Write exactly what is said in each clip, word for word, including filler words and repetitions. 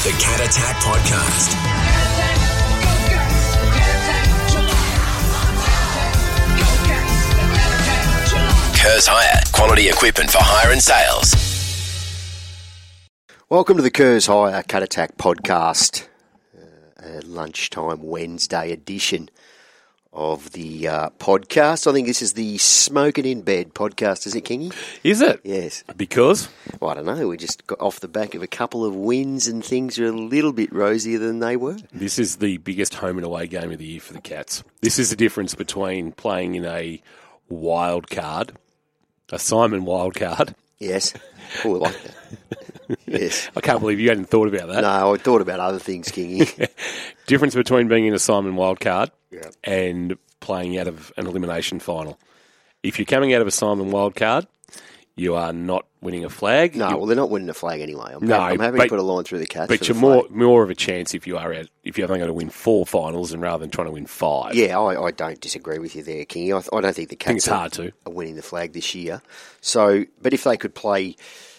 The Cat Attack Podcast. Kerrs Hire, quality equipment for hire and sales. Welcome to the Kerrs Hire Cat Attack Podcast, uh, a lunchtime Wednesday edition of the uh, podcast. I think this is the Smoking in Bed podcast, is it, Kingy? Is it? Yes. Because? Well, I don't know. We just got off the back of a couple of wins and things are a little bit rosier than they were. This is the biggest home and away game of the year for the Cats. This is the difference between playing in a wild card, a Simon wild card. Yes. Oh, I like that. Yes. I can't believe you hadn't thought about that. No, I thought about other things, Kingy. Difference between being in a Simon wild card Yeah. and playing out of an elimination final. If you're coming out of a Simon wild card, you are not winning a flag. No, you, well, they're not winning a flag anyway. I'm, No, I'm happy but- to put a line through the Cats. but for you're the more flag. more of a chance if you are out, if you're only going to win four finals and rather than trying to win five. Yeah, I, I don't disagree with you there, Kingy. I, I don't think the I think Cats it's hard to. are winning the flag this year. So, but if they could play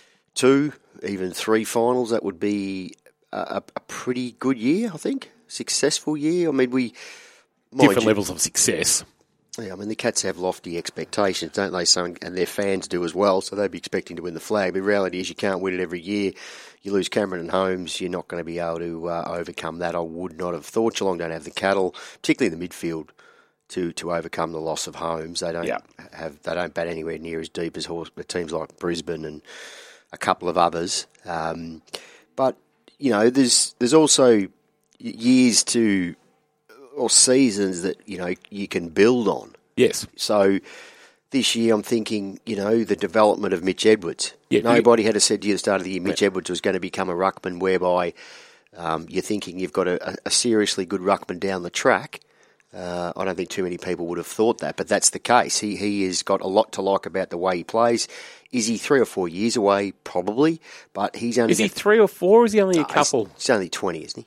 two, even three finals, that would be a, a pretty good year, I think. Successful year. I mean, we... mind Different you- levels of success. Yeah, I mean, the Cats have lofty expectations, don't they? So, and their fans do as well, so they'd be expecting to win the flag. But the reality is you can't win it every year. You lose Cameron and Holmes, you're not going to be able to uh, overcome that. I would not have thought. Geelong don't have the cattle, particularly in the midfield, to, to overcome the loss of Holmes. They don't Yeah. have they don't bat anywhere near as deep as horse, teams like Brisbane and a couple of others. Um, but, you know, there's there's also years to... or seasons that, you know, you can build on. Yes. So this year I'm thinking, you know, the development of Mitch Edwards. Yeah, Nobody had said to you at the start of the year Mitch Edwards was going to become a ruckman whereby um, you're thinking you've got a, a seriously good ruckman down the track. Uh, I don't think too many people would have thought that, but that's the case. He he has got a lot to like about the way he plays. Is he three or four years away? Probably, but he's only... Is he three or four, or is he only a No, he's- couple? He's only twenty, isn't he?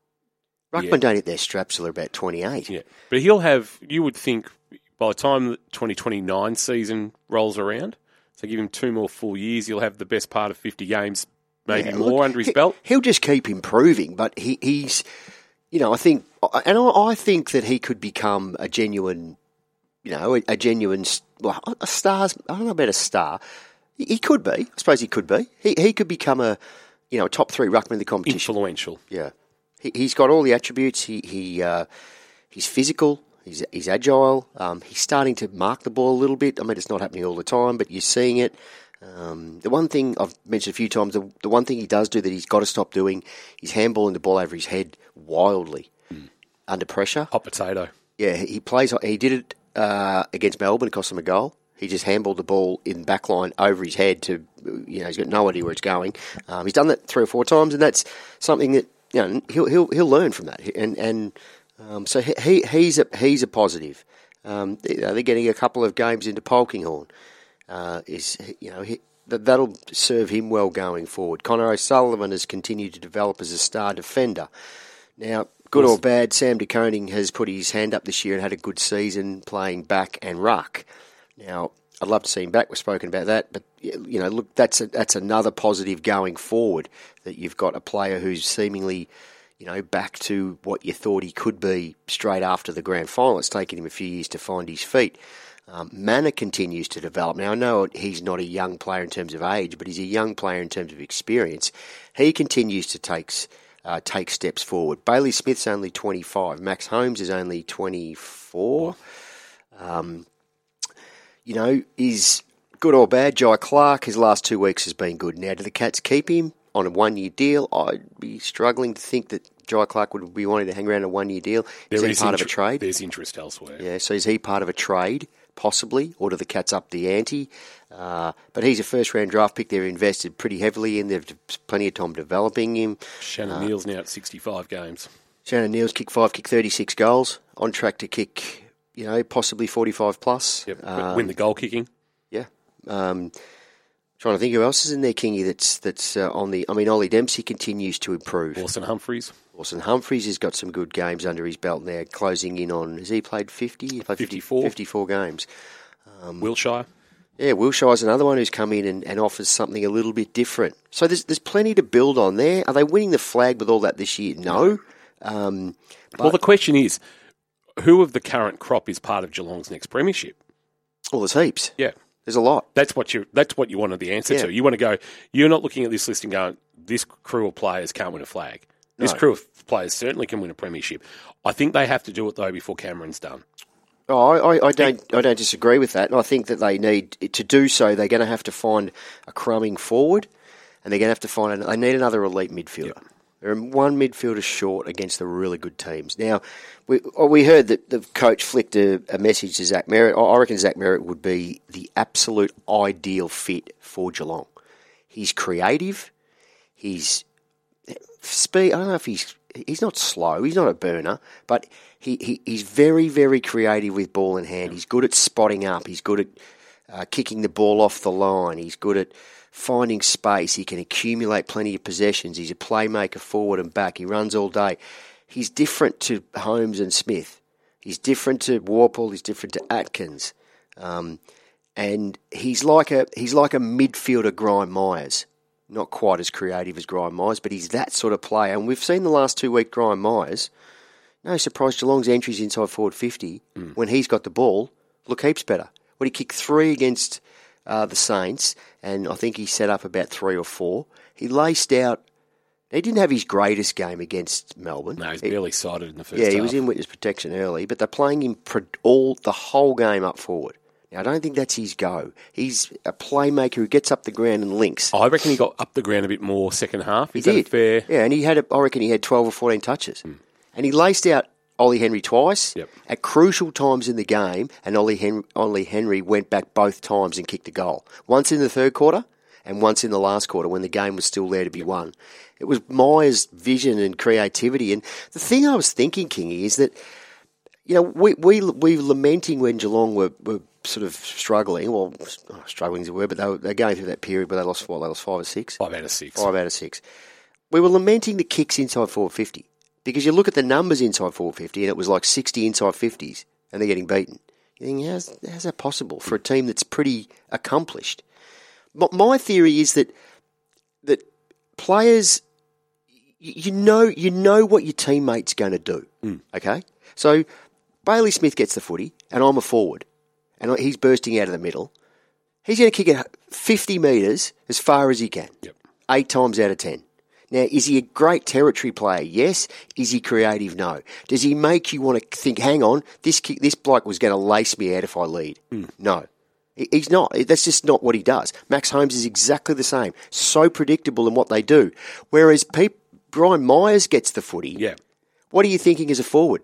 Ruckman Yeah. don't hit their straps till they're about twenty-eight. Yeah. But he'll have, you would think, by the time the twenty twenty-nine season rolls around, so give him two more full years, he'll have the best part of fifty games, maybe Yeah, more look, under his he- belt. He'll just keep improving, but he, he's, you know, I think, and I, I think that he could become a genuine, you know, a, a genuine, well, a star. I don't know about a star. He, he could be. I suppose he could be. He he could become a, you know, a top three ruckman in the competition. Influential. Yeah, he, he's got all the attributes. He he uh, he's physical. He's he's agile. Um, he's starting to mark the ball a little bit. I mean, it's not happening all the time, but you're seeing it. Um, the one thing I've mentioned a few times, the, the one thing he does do that he's got to stop doing is handballing the ball over his head wildly Mm. under pressure. Hot potato. Yeah, he plays. He did it uh, against Melbourne. It cost him a goal. He just handballed the ball in backline over his head to, you know, he's got no idea where it's going. Um, he's done that three or four times, and that's something that, you know, he'll he'll he'll learn from that. And and um, so he, he he's a he's a positive. Um, they're getting a couple of games into Polkinghorn. Uh, is you know he, that that'll serve him well going forward. Connor O'Sullivan has continued to develop as a star defender. Now, good or bad, Sam De Koning has put his hand up this year and had a good season playing back and ruck. Now, I'd love to see him back. We've spoken about that, but you know, look, that's a, that's another positive going forward. That you've got a player who's seemingly, you know, back to what you thought he could be straight after the grand final. It's taken him a few years to find his feet. Um, Manor continues to develop. Now, I know he's not a young player in terms of age, but he's a young player in terms of experience. He continues to take uh, take steps forward. Bailey Smith's only twenty-five. Max Holmes is only twenty-four. Um, you know, is good or bad. Jai Clark, his last two weeks has been good. Now, do the Cats keep him on a one-year deal? I'd be struggling to think that Jai Clark would be wanting to hang around a one-year deal. Is There he is part of a inter- trade? There's interest elsewhere. Yeah, so is he part of a trade, possibly, or do the Cats up the ante? Uh, but he's a first-round draft pick. They're invested pretty heavily in. They've plenty of time developing him. Shannon Uh, Neal's now at sixty-five games. Shannon Neal's kicked five, kicked thirty-six goals, on track to kick, you know, possibly forty-five plus. Yep. Um, Win the goal kicking. Yeah. Um, trying to think who else is in there, Kingy, that's that's uh, on the... I mean, Ollie Dempsey continues to improve. Lawson Humphreys. Lawson Humphreys has got some good games under his belt now, closing in on... Has he played fifty? He played fifty-four. fifty-four games. Um, Wilshire. Yeah, Wilshire's another one who's come in and, and offers something a little bit different. So there's there's plenty to build on there. Are they winning the flag with all that this year? No. Um, but, well, the question is, who of the current crop is part of Geelong's next premiership? well, there's heaps. Yeah. There's a lot. That's what you. That's what you wanted the answer Yeah. to. You want to go. You're not looking at this list and going, "This crew of players can't win a flag." This No. crew of players certainly can win a premiership. I think they have to do it though before Cameron's done. Oh, I, I, I don't I don't disagree with that. And I think that they need to do so. They're going to have to find a crumbing forward, and they're going to have to find. An, they need another elite midfielder. Yep. They're one midfielder short against the really good teams. Now, we we heard that the coach flicked a, a message to Zach Merritt. I reckon Zach Merritt would be the absolute ideal fit for Geelong. He's creative. He's speed. I don't know if he's he's not slow. He's not a burner, but he, he he's very very creative with ball in hand. He's good at spotting up. He's good at uh, kicking the ball off the line. He's good at finding space. He can accumulate plenty of possessions. He's a playmaker forward and back. He runs all day. He's different to Holmes and Smith. He's different to Warple. He's different to Atkins, um, and he's like a he's like a midfielder Grime Myers. Not quite as creative as Grime Myers, but he's that sort of player. And we've seen the last two week Grime Myers. No surprise, Geelong's entries inside forward fifty mm. when he's got the ball look heaps better. When he kicked three against uh, the Saints, and I think he set up about three or four. He laced out. He didn't have his greatest game against Melbourne. No, he's he, barely sighted in the first Yeah, half. he was in witness protection early, but they're playing him all the whole game up forward. Now, I don't think that's his go. He's a playmaker who gets up the ground and links. I reckon he got up the ground a bit more second half. Is he that did. fair? Yeah, and he had, a, I reckon he had twelve or fourteen touches. Mm. And he laced out Ollie Henry twice yep. at crucial times in the game, and Ollie Henry, Ollie Henry went back both times and kicked a goal. Once in the third quarter and once in the last quarter when the game was still there to be yep. won. It was Myers' vision and creativity. And the thing I was thinking, Kingy, is that, you know, we we we lamenting when Geelong were, were sort of struggling. Well, oh, struggling is a word, but they were, they were going through that period where they lost what? They lost five or six? Five out of six. Five out of six. We were lamenting the kicks inside four fifty because you look at the numbers inside four fifty and it was like sixty inside fifties and they're getting beaten. You think, how's, how's that possible for a team that's pretty accomplished? My, my theory is that that players, you know, you know what your teammate's going to do. Mm. Okay, so Bailey Smith gets the footy, and I'm a forward, and he's bursting out of the middle. He's going to kick it fifty metres as far as he can, yep. eight times out of ten. Now, is he a great territory player? Yes. Is he creative? No. Does he make you want to think, hang on, this kick, this bloke was going to lace me out if I lead? Mm. No. He's not. That's just not what he does. Max Holmes is exactly the same. So predictable in what they do. Whereas Pete, Brian Myers gets the footy. Yeah. What are you thinking as a forward?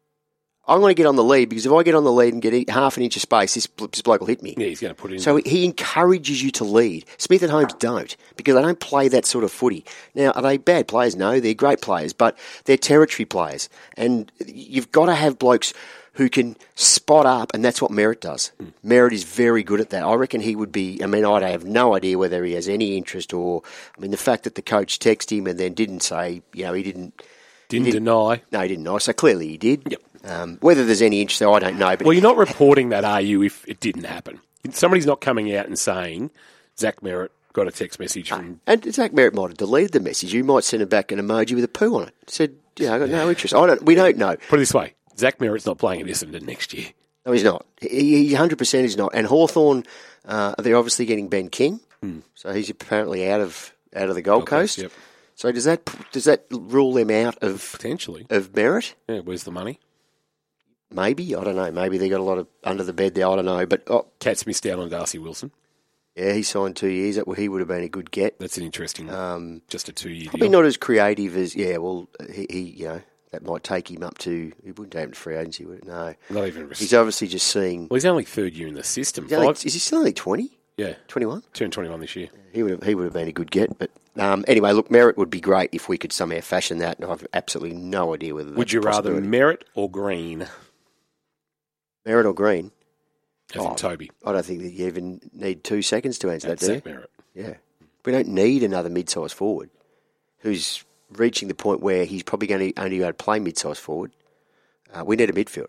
I'm going to get on the lead because if I get on the lead and get half an inch of space, this, this bloke will hit me. Yeah, he's going to put it in. So he encourages you to lead. Smith and Holmes don't because they don't play that sort of footy. Now, are they bad players? No, they're great players, but they're territory players. And you've got to have blokes who can spot up, and that's what Merritt does. Mm. Merritt is very good at that. I reckon he would be, I mean, I have no idea whether he has any interest or, I mean, the fact that the coach texted him and then didn't say, you know, he didn't. Didn't, he didn't deny. No, he didn't deny. So clearly he did. Yep. Um, whether there's any interest, though, I don't know. But well, you're not reporting that, are you, if it didn't happen? Somebody's not coming out and saying, Zach Merritt got a text message from... And Zach Merritt might have deleted the message. You might send him back an emoji with a poo on it. Said, yeah, I got no interest. I don't. We don't know. Put it this way. Zach Merritt's not playing at Essendon next year. No, he's not. He, he one hundred percent is not. And Hawthorn, uh, they're obviously getting Ben King. Mm. So he's apparently out of out of the Gold, Gold Coast. Coast. Yep. So does that does that rule them out of... Potentially. Of Merritt? Yeah, where's the money? Maybe. I don't know. Maybe they got a lot of under the bed there. I don't know. But oh, Cat's missed out on Darcy Wilson. Yeah, he signed two years. That he would have been a good get. That's an interesting... Um, just a two-year probably deal. Not as creative as... Yeah, well, he, he you know... That might take him up to... He wouldn't take him to free agency, would it? No. Not even... He's obviously just seeing... Well, he's only third year in the system. Only, is he still only twenty? Yeah. twenty-one? Turned twenty-one this year. He would have, he would have been a good get. But um, anyway, look, Merritt would be great if we could somehow fashion that. And I've absolutely no idea whether that's Would you rather Merritt or Green? Merritt or Green? As oh, in Toby. I don't think that you even need two seconds to answer That's that, do you? Zach Merritt. Yeah. We don't need another mid-sized forward who's reaching the point where he's probably going to only be able to play mid-sized forward. Uh, we need a midfielder.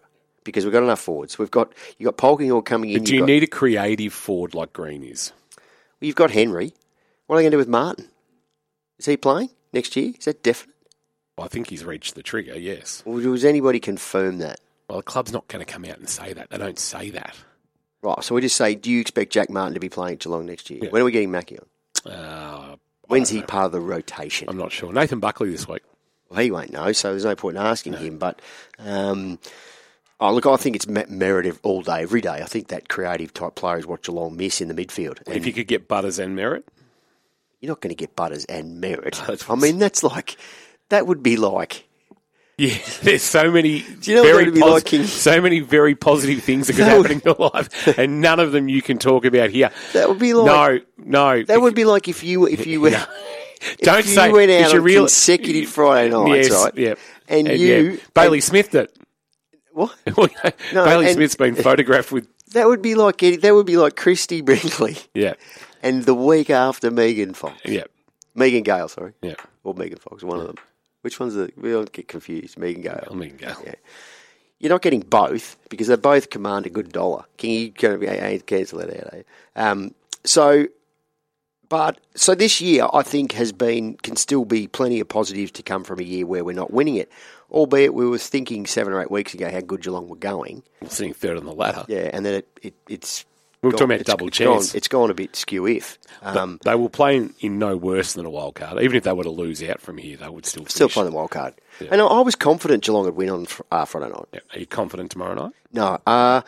because we've got enough forwards. We've got you got Polkinghorne coming in. But do you got, need a creative forward like Green is? Well, you've got Henry. What are they going to do with Martin? Is he playing next year? Is that definite? I think he's reached the trigger, yes. Or does anybody confirm that? Well, the club's not going to come out and say that. They don't say that. Right, so we just say, do you expect Jack Martin to be playing at Geelong next year? Yeah. When are we getting Mackie on? Uh, When's he part of the rotation? I'm not sure. Nathan Buckley this week. Well, he won't know, so there's no point in asking no. him. But, um, oh, look, I think it's Merritt all day, every day. I think that creative type player is what Geelong miss in the midfield. And if you could get Butters and Merritt? You're not going to get Butters and Merritt. I mean, that's like... That would be like... Yeah, there's so many Do you know very be posi- like King... so many very positive things that could that happen would... in your life, and none of them you can talk about here. That would be like... No, no. That would be like if you if you were... no. Don't if say... you went out on real... consecutive Friday nights, yes, right? Yeah. And, and you... Yeah. Bailey and... Smith did. What? no, Bailey Smith's been photographed with... That would be like that would be like Christy Brinkley. Yeah. And the week after Megan Fox. Yeah. Megan Gale, sorry. Yeah. Or Megan Fox, one of them. Which one's the... We don't get confused. Megan Gale. Well, Megan Gale. Yeah. You're not getting both because they both command a good dollar. Can you going to be cancel that out? Eh? Um, so, but so this year I think has been can still be plenty of positives to come from a year where we're not winning it. Albeit we were thinking seven or eight weeks ago how good Geelong were going. We're sitting third on the ladder. Yeah, and then it, it it's. We were gone, talking about it's, double it's chance. Gone, it's gone a bit skew-if. Um, they will play in, in no worse than a wild card. Even if they were to lose out from here, they would still finish. Still play the wild card. Yeah. And I, I was confident Geelong would win on uh, Friday night. Yeah. Are you confident tomorrow night? No. Uh,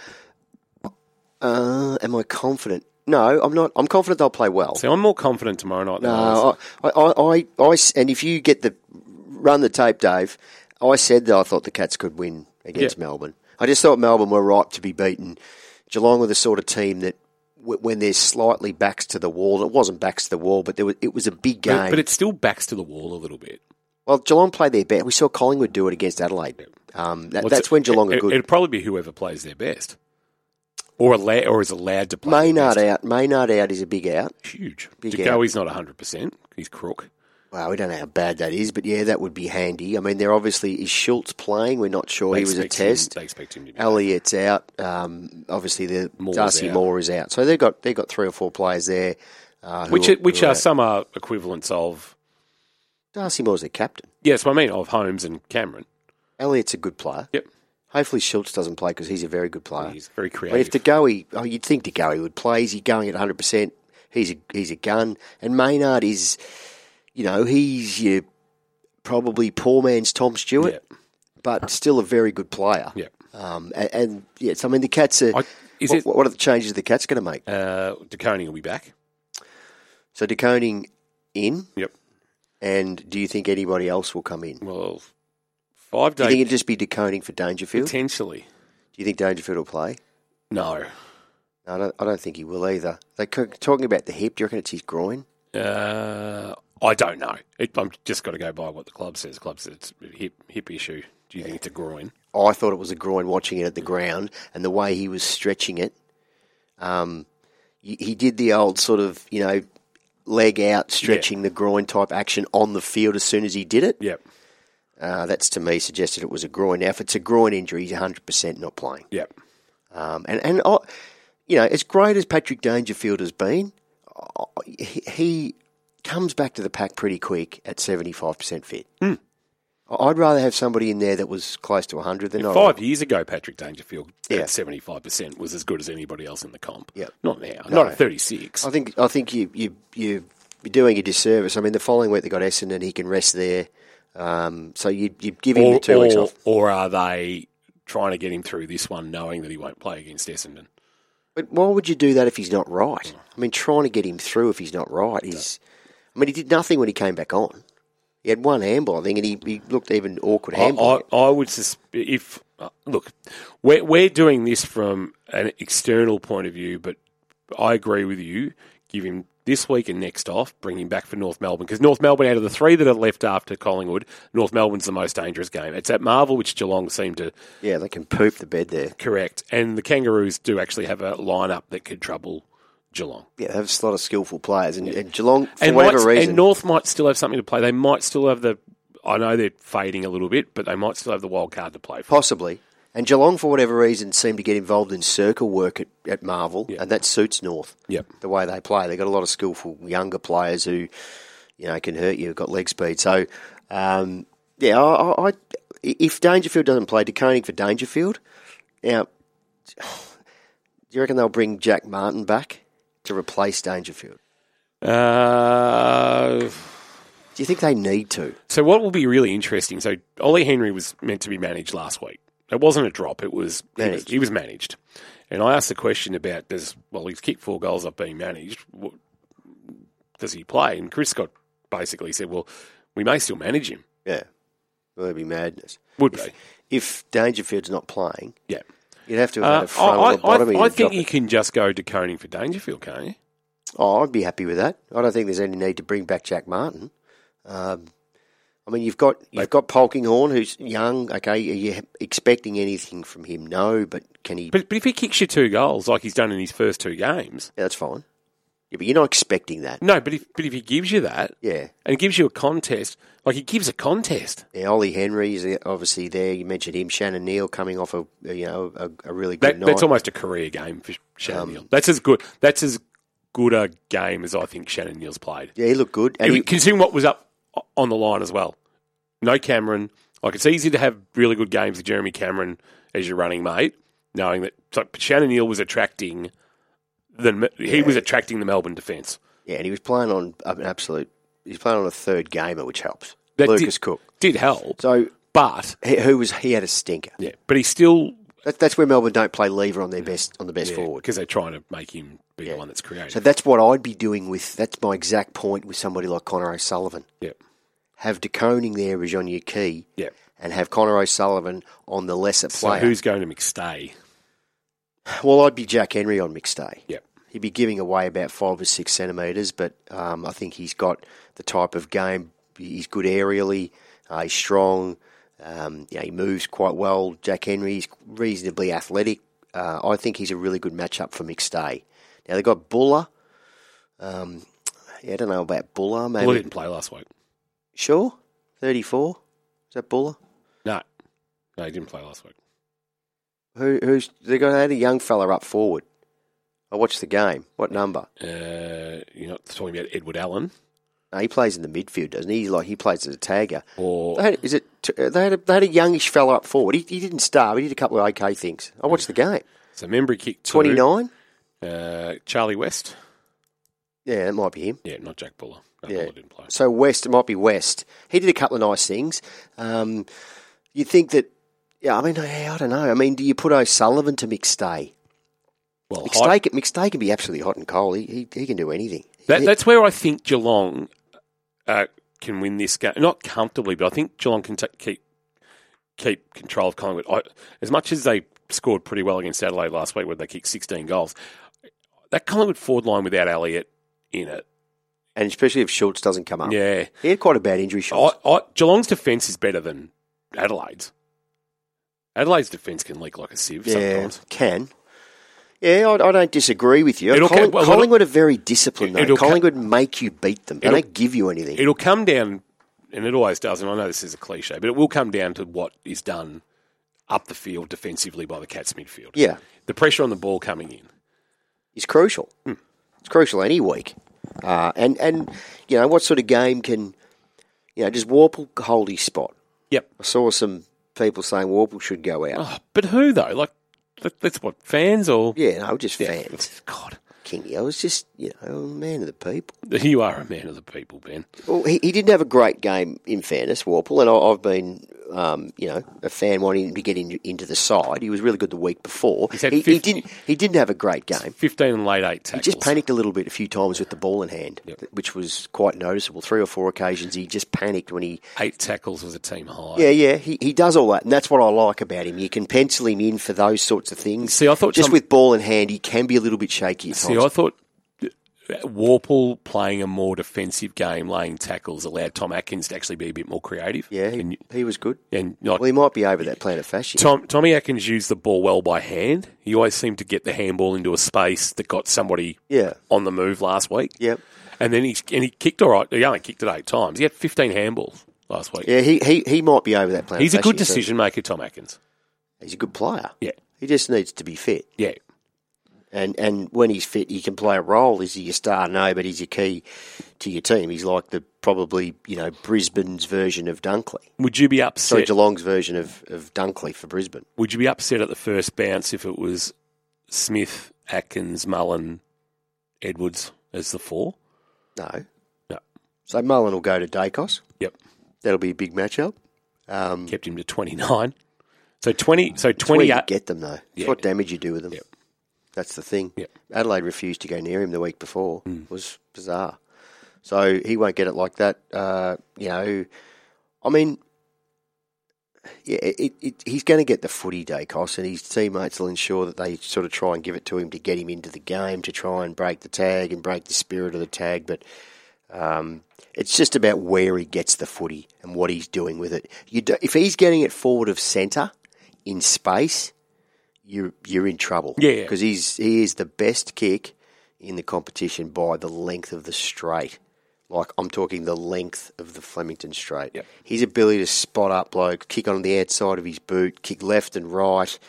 uh, am I confident? No, I'm not. I'm confident they'll play well. See, I'm more confident tomorrow night than no, I, I, I, I, and if you get the run the tape, Dave, I said that I thought the Cats could win against yeah. Melbourne. I just thought Melbourne were ripe to be beaten. Geelong were the sort of team that when they're slightly backs to the wall, it wasn't backs to the wall, but there was, it was a big game. But, but it's still backs to the wall a little bit. Well, Geelong played their best. We saw Collingwood do it against Adelaide. Um, that, well, that's when Geelong it, are good. It'd probably be whoever plays their best. Or allow, or is allowed to play Maynard their out. Maynard out is a big out. Huge. Big DeGoey's not one hundred percent. He's crook. Well, we don't know how bad that is, but yeah, that would be handy. I mean, they're obviously, is Schultz playing? We're not sure. They he was a test. Him, they expect him to be. Elliott's out. Um, obviously, the Moore's Darcy out. Moore is out. So they've got they've got three or four players there. Uh, who which are, which who are are some are equivalents of... Darcy Moore's their captain. Yes, well, I mean, of Holmes and Cameron. Elliott's a good player. Yep. Hopefully Schultz doesn't play because he's a very good player. He's very I creative. mean, if DeGoey, oh, you'd think DeGoey would play. Is he going at one hundred percent? He's a, he's a gun. And Maynard is, you know, he's your probably poor man's Tom Stewart, Yep. but still a very good player. Yep. Um, and, and yes, I mean, the Cats are, I, is what, it, what are the changes the Cats going to make? uh, DeConing will be back. So DeConing in? Yep. And do you think anybody else will come in? Well, five Do you days... think it'd just be DeConing for Dangerfield? Potentially. Do you think Dangerfield will play? No. No, I don't, I don't think he will either. They're talking about the hip. Do you reckon it's his groin? Uh, I don't know. It, I'm just got to go by what the club says. The club says it's a hip, hip issue. Do you think it's a groin? I thought it was a groin watching it at the ground, and the way he was stretching it, um, he, he did the old sort of, you know, leg out, stretching yeah. the groin type action on the field as soon as he did it. Yep. Uh, that's, to me, suggested it was a groin. Now, if it's a groin injury, he's one hundred percent not playing. Yep. Um, and, and I, you know, as great as Patrick Dangerfield has been, he, he comes back to the pack pretty quick at seventy-five percent fit. Mm. I'd rather have somebody in there that was close to one hundred than not. Five years ago, Patrick Dangerfield Yeah. at seventy-five percent was as good as anybody else in the comp. Yep. Not now. No. Not at thirty-six. I think I think you you you you're doing a disservice. I mean, the following week they got Essendon, he can rest there. Um, so you you give him or, the two or, weeks off. Or are they trying to get him through this one knowing that he won't play against Essendon? But why would you do that if he's not right? I mean, trying to get him through if he's not right is. I mean, he did nothing when he came back on. He had one handball, I think, and he, he looked even awkward handball. I, I, I would suspect if uh, look, we're we're doing this from an external point of view, but I agree with you. Give him this week and next off. Bring him back for North Melbourne because North Melbourne, out of the three that are left after Collingwood, North Melbourne's the most dangerous game. It's at Marvel, which Geelong seem to Yeah, they can poop the bed there. correct, and the Kangaroos do actually have a lineup that could trouble Geelong. Yeah, they have a lot of skillful players, and, and Geelong, for and whatever might, reason, and North might still have something to play. They might still have the. I know they're fading a little bit, but they might still have the wild card to play for. possibly. And Geelong, for whatever reason, seem to get involved in circle work at, at Marvel, Yep. and that suits North. Yep. The way they play, they've got a lot of skillful younger players who, you know, can hurt you. Got leg speed. So, um, yeah, I, I, if Dangerfield doesn't play, De Koning for Dangerfield. Now, do you reckon they'll bring Jack Martin back to replace Dangerfield? Uh, Do you think they need to? so what will be really interesting? So Ollie Henry was meant to be managed last week. It wasn't a drop. It was he, was Managed. he was managed. And I asked the question about does well he's kicked four goals off being managed. What, does he play? And Chris Scott basically said, well, we may still manage him. Yeah. Well, that'd be madness. Would if, be. If Dangerfield's not playing, Yeah. you'd have to have had Uh, a front I, or a bottom. I, and I you'd think drop you it. can just go to Koning for Dangerfield, can't you? Oh, I'd be happy with that. I don't think there's any need to bring back Jack Martin. Um, I mean, you've got you've got Polkinghorne, who's young. Okay, are you expecting anything from him? No, but can he? But, but if he kicks you two goals like he's done in his first two games, Yeah, that's fine. Yeah, but you're not expecting that. no. But if but if he gives you that, Yeah. and gives you a contest, like he gives a contest. Yeah, Ollie Henry is obviously there. You mentioned him. Shannon Neal coming off a you know a, a really good That, night. that's almost a career game for Shannon Um, Neal. That's as good. That's as good a game as I think Shannon Neal's played. Yeah, he looked good. And And he, considering what was up on the line as well. No Cameron. Like it's easy to have really good games with Jeremy Cameron as your running mate, knowing that so Shannon Neal was attracting the he was attracting the Melbourne defence. yeah, and he was playing on an absolute. He's playing on a third gamer, which helps. That Lucas did, Cook. did help, So but he, who was he had a stinker. yeah, but he still That, that's where Melbourne don't play Lever on their best on the best forward. because they're trying to make him be Yeah. the one that's creative. So that's what I'd be doing with. That's my exact point with somebody like Connor O'Sullivan. yeah, Have De Koning there as on your key, yeah. and have Connor O'Sullivan on the lesser So player. who's going to McStay? Well, I'd be Jack Henry on McStay. Yeah. He'd be giving away about five or six centimetres, but um, I think he's got the type of game. He's good aerially. Uh, he's strong. Um, you know, he moves quite well. Jack Henry's reasonably athletic. Uh, I think he's a really good matchup for McStay. Now they've got Buller. Um, yeah, I don't know about Buller. Maybe Well, he didn't play last week. sure, thirty-four. Is that Buller? No, no, he didn't play last week. Who, who's they got? They had a young fella up forward. I watched the game. What number? Uh, you're not talking about Edward Allen No, he plays in the midfield, doesn't he? He's like he plays as a tagger. or They had, is it? They had a, they had a youngish fella up forward. He, he didn't start, but he did a couple of okay things. I watched the game. so Membry kicked two. Twenty-nine. Uh, Charlie West. Yeah, that might be him. Yeah, not Jack Buller. No, Yeah. Buller didn't play. So West, it might be West. He did a couple of nice things. Um, you think that? Yeah, I mean, I, I don't know. I mean, do you put O'Sullivan to McStay? Well, McStay, high- can- McStay can be absolutely hot and cold. He he, he can do anything. that, He- that's where I think Geelong uh, can win this game. Not comfortably, but I think Geelong can ta keep keep control of Collingwood. I, as much as they scored pretty well against Adelaide last week, where they kicked sixteen goals, that Collingwood forward line without Elliott in it, and especially if Schultz doesn't come up. yeah. He had quite a bad injury, I, Schultz. I, Geelong's defence is better than Adelaide's. Adelaide's defence can leak like a sieve Yeah, sometimes. can. Yeah, I, I don't disagree with you. It'll Colling- ca- well, Collingwood are very disciplined, though. it'll ca- Collingwood make you beat them. They It'll- don't give you anything. It'll come down, and it always does, and I know this is a cliche, but it will come down to what is done up the field defensively by the Cats midfield. Yeah. The pressure on the ball coming in. It's crucial. Hmm. It's crucial any week. Uh, and, and, you know, what sort of game can, you know, does Warple hold his spot? Yep. I saw some people saying Warple should go out. Oh, but who, though? Like, that, that's what, fans or... Yeah, no, just Yeah. fans. God. Kingy, I was just, you know, a man of the people. You are a man of the people, Ben. Well, he, he didn't have a great game, in fairness, Warple, and I, I've been, um, you know, a fan wanting to get in, into the side. He was really good the week before. He's had He, he fifty didn't. He didn't have a great game. fifteen and late eight He tackles. just panicked a little bit a few times with the ball in hand, Yep. which was quite noticeable. Three or four occasions he just panicked when he. Eight tackles was a team high. Yeah, yeah, he he does all that, and that's what I like about him. You can pencil him in for those sorts of things. See, I thought just some- with ball in hand, he can be a little bit shaky at See, times. I thought Warple playing a more defensive game, laying tackles, allowed Tom Atkins to actually be a bit more creative. yeah, he, and, he was good. and like Well, he might be over that plan of fashion. Tom, Tommy Atkins used the ball well by hand. He always seemed to get the handball into a space that got somebody Yeah. on the move last week. Yep. And then he and he kicked all right. He only kicked it eight times. He had fifteen handballs last week. Yeah, he, he, he might be over that plan. He's of a good fashion, so- decision maker, Tom Atkins. He's a good player. Yeah. He just needs to be fit. Yeah. And and when he's fit, he can play a role. Is he your star? No, but he's your key to your team. He's like the probably, you know, Brisbane's version of Dunkley. Would you be Sorry, upset? Geelong's version of, of Dunkley for Brisbane. Would you be upset at the first bounce if it was Smith, Atkins, Mullen, Edwards as the four? No. No. So Mullen will go to Dacos. Yep. That'll be a big matchup. Um, Kept him to twenty-nine. So twenty. So it's where you twenty-eight. get them, though. It's Yeah. what damage you do with them. Yep. That's the thing. Yep. Adelaide refused to go near him the week before. It was bizarre. So he won't get it like that. Uh, you know, I mean, yeah, it, it, he's going to get the footy, Dacos, and his teammates will ensure that they sort of try and give it to him to get him into the game, to try and break the tag and break the spirit of the tag. But um, it's just about where he gets the footy and what he's doing with it. You do, if he's getting it forward of centre in space, you're you're in trouble. Yeah, yeah. Because he's he is the best kick in the competition by the length of the straight. Like, I'm talking the length of the Flemington straight. Yep. His ability to spot up blokes, kick on the outside of his boot, kick left and right,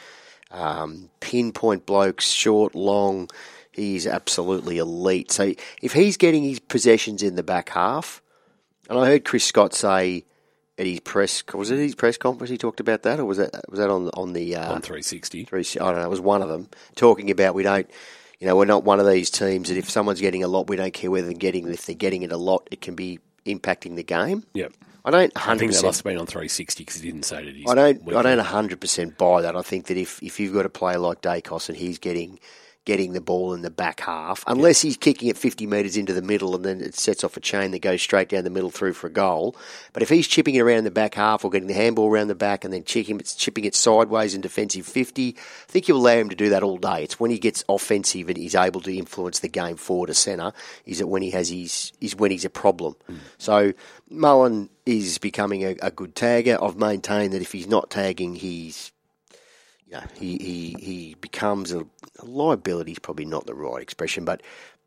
um, pinpoint blokes, short, long. He's absolutely elite. So if he's getting his possessions in the back half, and I heard Chris Scott say at his press, was it his press conference he talked about that, or was that was that on on the uh, on three sixty? three, I don't know. It was one of them talking about we don't. You know, we're not one of these teams that if someone's getting a lot, we don't care whether they're getting it. If they're getting it a lot, it can be impacting the game. Yep. I don't I hundred think that percent. must have been on three sixty because he didn't say that. He's I don't. I weekly. don't hundred percent buy that. I think that if, if you've got a player like Dacos and he's getting getting the ball in the back half, unless he's kicking it fifty metres into the middle and then it sets off a chain that goes straight down the middle through for a goal. But if he's chipping it around the back half or getting the handball around the back and then chipping it, chipping it sideways in defensive fifty, I think you allow him to do that all day. It's when he gets offensive and he's able to influence the game forward to centre, is it when he has his, is when he's a problem. Mm. So Mullen is becoming a, a good tagger. I've maintained that if he's not tagging, he's Yeah, he, he, he becomes a, a liability is probably not the right expression, but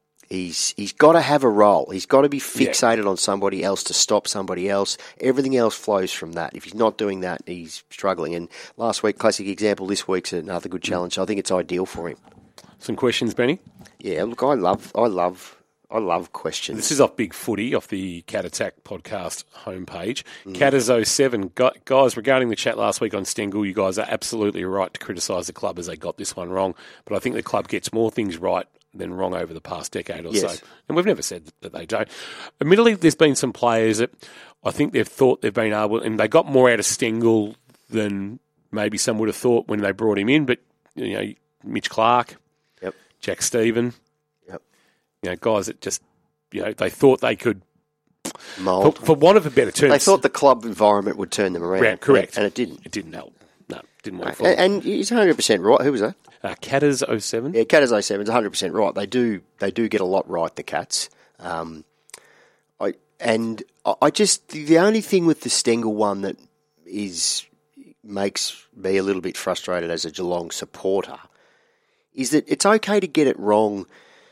he's he's got to have a role. He's got to be fixated yeah. on somebody else to stop somebody else. Everything else flows from that. If he's not doing that, he's struggling. And last week, classic example, this week's another good challenge. So I think it's ideal for him. Some questions, Benny? Yeah, look, I love I love I love questions. This is off Big Footy, off the Cat Attack podcast homepage. Mm. Catters oh seven. Guys, regarding the chat last week on Stengel, you guys are absolutely right to criticise the club as they got this one wrong. But I think the club gets more things right than wrong over the past decade or yes. so. And we've never said that they don't. Admittedly, there's been some players that I think they've thought they've been able, and they got more out of Stengel than maybe some would have thought when they brought him in. But, you know, Mitch Clark, yep. Jack Stephen, you know, guys that just, you know, they thought they could mould. For, for want of a better term. They thought the club environment would turn them around. Right, correct. And it didn't. It didn't help. No, it didn't work for and, them. and he's one hundred percent right. Who was that? Uh, Catters oh seven. Yeah, Catters oh seven is one hundred percent right. They do they do get a lot right, the Cats. Um, I And I just, the only thing with the Stengel one that is makes me a little bit frustrated as a Geelong supporter is that it's okay to get it wrong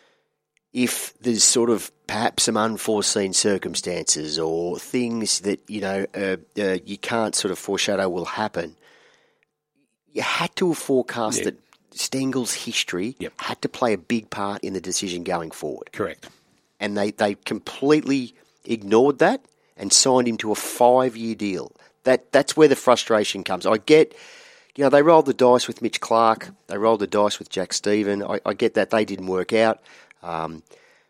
if there's sort of perhaps some unforeseen circumstances or things that, you know, uh, uh, you can't sort of foreshadow will happen. You had to have forecast yeah. that Stengel's history yep. had to play a big part in the decision going forward. Correct. And they, they completely ignored that and signed him to a five-year deal. That That's where the frustration comes. I get... You know, they rolled the dice with Mitch Clark. They rolled the dice with Jack Stephen. I, I get that they didn't work out. Um,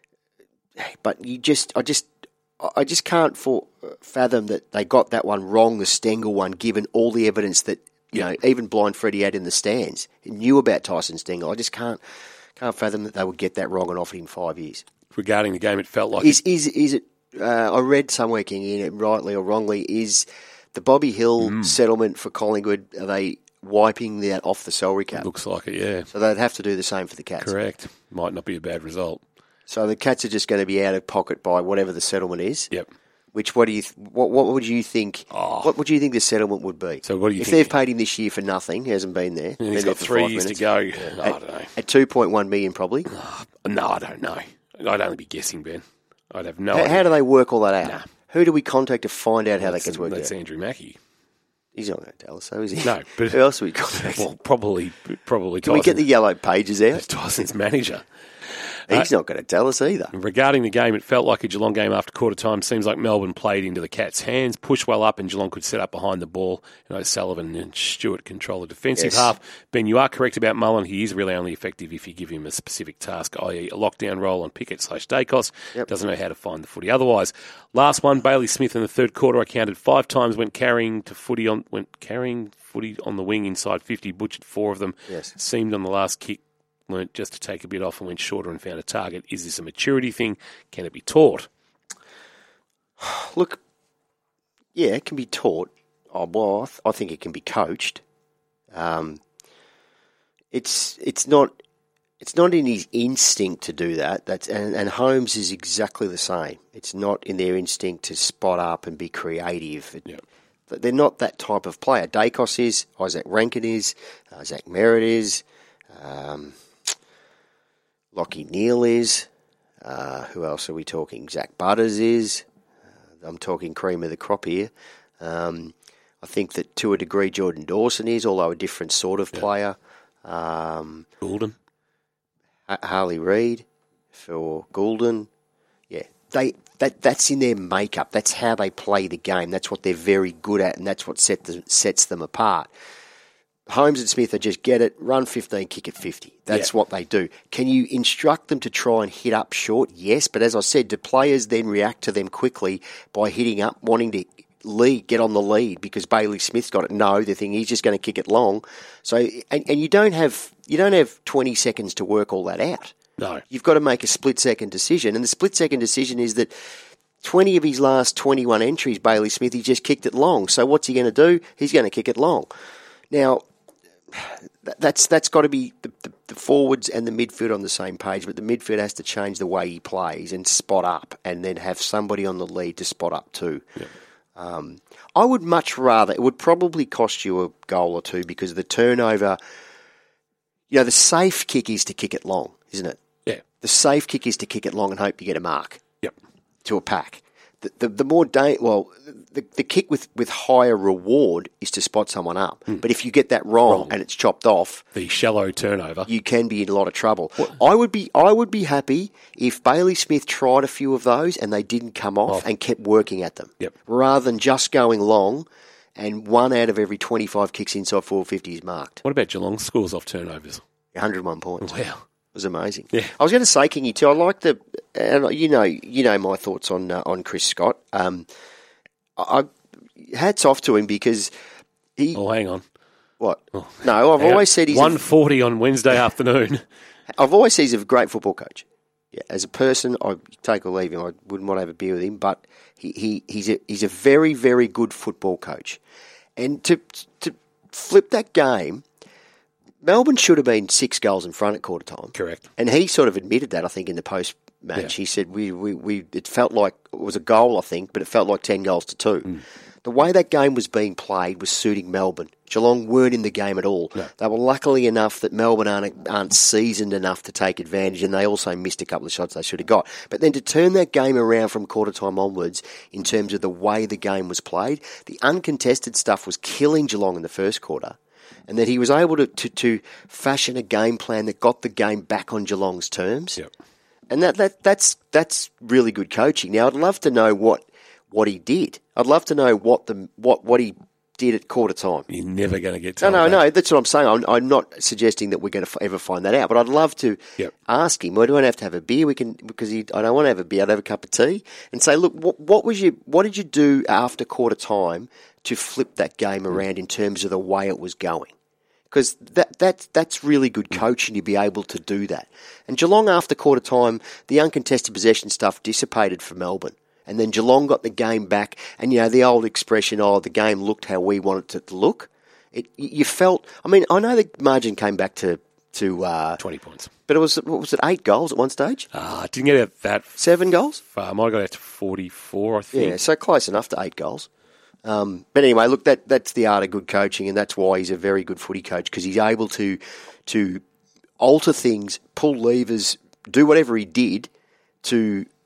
but you just, I just, I just can't for, fathom that they got that one wrong, the Stengel one, given all the evidence that, you know, even Blind Freddie had in the stands. He knew about Tyson Stengel. I just can't, can't fathom that they would get that wrong and offer him five years. Regarding the game, it felt like... Is, it, is, is it, uh, I read somewhere, King, in it, rightly or wrongly, is the Bobby Hill mm. settlement for Collingwood, are they wiping that off the salary cap? Looks like it, yeah. So they'd have to do the same for the Cats. Correct. Might not be a bad result. So the Cats are just going to be out of pocket by whatever the settlement is. Yep. Which what do you th- what what would you think? Oh. What would you think the settlement would be? So what do you if think? they've paid him this year for nothing? He hasn't been there. And he's got three years minutes. to go. Yeah. At, I don't know. At two point one million, probably. Oh, no, I don't know. I'd only be guessing, Ben. I'd have no. How, idea. how do they work all that out? Nah. Who do we contact to find out how that's, that gets worked that's out? That's Andrew Mackie. He's not going to tell us, so is he? No, but who else have we got? Well, probably, probably. Can we get the yellow pages out? Tyson's manager. He's Uh, not going to tell us either. Regarding the game, it felt like a Geelong game after quarter time. Seems like Melbourne played into the Cats' hands, pushed well up, and Geelong could set up behind the ball. You know, Sullivan and Stewart control the defensive Yes. half. Ben, you are correct about Mullen. He is really only effective if you give him a specific task, that is a lockdown role on Pickett slash Dacos. Yep. Doesn't know how to find the footy otherwise. Last one, Bailey Smith in the third quarter. I counted five times. Went carrying to footy on went carrying footy on the wing inside fifty. Butchered four of them. Yes. Seemed on the last kick. Learned just to take a bit off and went shorter and found a target. Is this a maturity thing? Can it be taught? Look, yeah, it can be taught. Oh, well, I, th- I think it can be coached. Um, it's it's not it's not in his instinct to do that. That's and, and Holmes is exactly the same. It's not in their instinct to spot up and be creative. It, Yep. They're not that type of player. Dacos is, Isaac Rankin is, uh, Zach Merritt is. Um, Lockie Neal is. Uh, who else are we talking? Zach Butters is. Uh, I'm talking cream of the crop here. Um, I think that to a degree Jordan Dawson is, although a different sort of Yeah. player. Um, Goulden. Ha- Harley Reid for Goulden. Yeah, they that that's in their makeup. That's how they play the game. That's what they're very good at, and that's what set the, sets them apart. Holmes and Smith are just get it, run fifteen, kick it fifty. That's Yeah. what they do. Can you instruct them to try and hit up short? Yes, but as I said, do players then react to them quickly by hitting up, wanting to lead, get on the lead because Bailey Smith's got it? No, they think he's just going to kick it long. So, and, and you don't have you don't have twenty seconds to work all that out. No. You've got to make a split second decision, and the split second decision is that twenty of his last twenty-one entries, Bailey Smith, he just kicked it long. So what's he going to do? He's going to kick it long. Now, that's that's got to be the, the, the forwards and the midfield on the same page, but the midfield has to change the way he plays and spot up, and then have somebody on the lead to spot up too. Yeah. Um, I would much rather, it would probably cost you a goal or two because the turnover, you know, the safe kick is to kick it long, isn't it? Yeah. The safe kick is to kick it long and hope you get a mark Yep. to a pack. The, the, the more da- well, the, the kick with, with higher reward is to spot someone up. But if you get that wrong, Wrong. and it's chopped off, The shallow turnover. you can be in a lot of trouble. I would be I would be happy if Bailey Smith tried a few of those and they didn't come off Off. and kept working at them, Yep. rather than just going long. And one out of every twenty-five kicks inside four fifty is marked. What about Geelong scores off turnovers? one hundred one points. Wow. It was amazing. Yeah. I was going to say, Kingy, too. I like the, and you know, you know my thoughts on uh, on Chris Scott. Um, I, I hats off to him because he. Oh, hang on. What? No, I've Hang on. always said he's. one A, forty on Wednesday afternoon. I've always said he's a great football coach. Yeah, as a person, I take or leave him. I wouldn't want to have a beer with him, but he, he he's a he's a very very good football coach, and to to flip that game. Melbourne should have been six goals in front at quarter time. Correct. And he sort of admitted that, I think, in the post match. Yeah. He said we, we, we it felt like it was a goal, I think, but it felt like ten goals to two. Mm. The way that game was being played was suiting Melbourne. Geelong weren't in the game at all. No. They were luckily enough that Melbourne aren't, aren't seasoned enough to take advantage, and they also missed a couple of shots they should have got. But then to turn that game around from quarter time onwards in terms of the way the game was played, the uncontested stuff was killing Geelong in the first quarter. And that he was able to, to, to fashion a game plan that got the game back on Geelong's terms. Yep. And that, that that's that's really good coaching. Now, I'd love to know what what he did. I'd love to know what the what, what he did at quarter time. You're never going to get No, told no, that. no. That's what I'm saying. I'm, I'm not suggesting that we're going to ever find that out, but I'd love to Yep. ask him. We don't have to have a beer. We can because he, I don't want to have a beer. I'd have a cup of tea and say, look, what, what was you? What did you do after quarter time to flip that game around in terms of the way it was going? Because that, that, that's really good coaching to be able to do that. And Geelong, after quarter time, the uncontested possession stuff dissipated for Melbourne. And then Geelong got the game back. And, you know, the old expression, oh, the game looked how we wanted it to look. It, you felt, I mean, I know the margin came back to, to uh, twenty points. but it was, what was it, eight goals at one stage? Ah, didn't get out that Seven goals? far. I might have got out to forty-four, I think. Yeah, so close enough to eight goals. Um, but anyway, look, that that's the art of good coaching, and that's why he's a very good footy coach, because he's able to to alter things, pull levers, do whatever he did to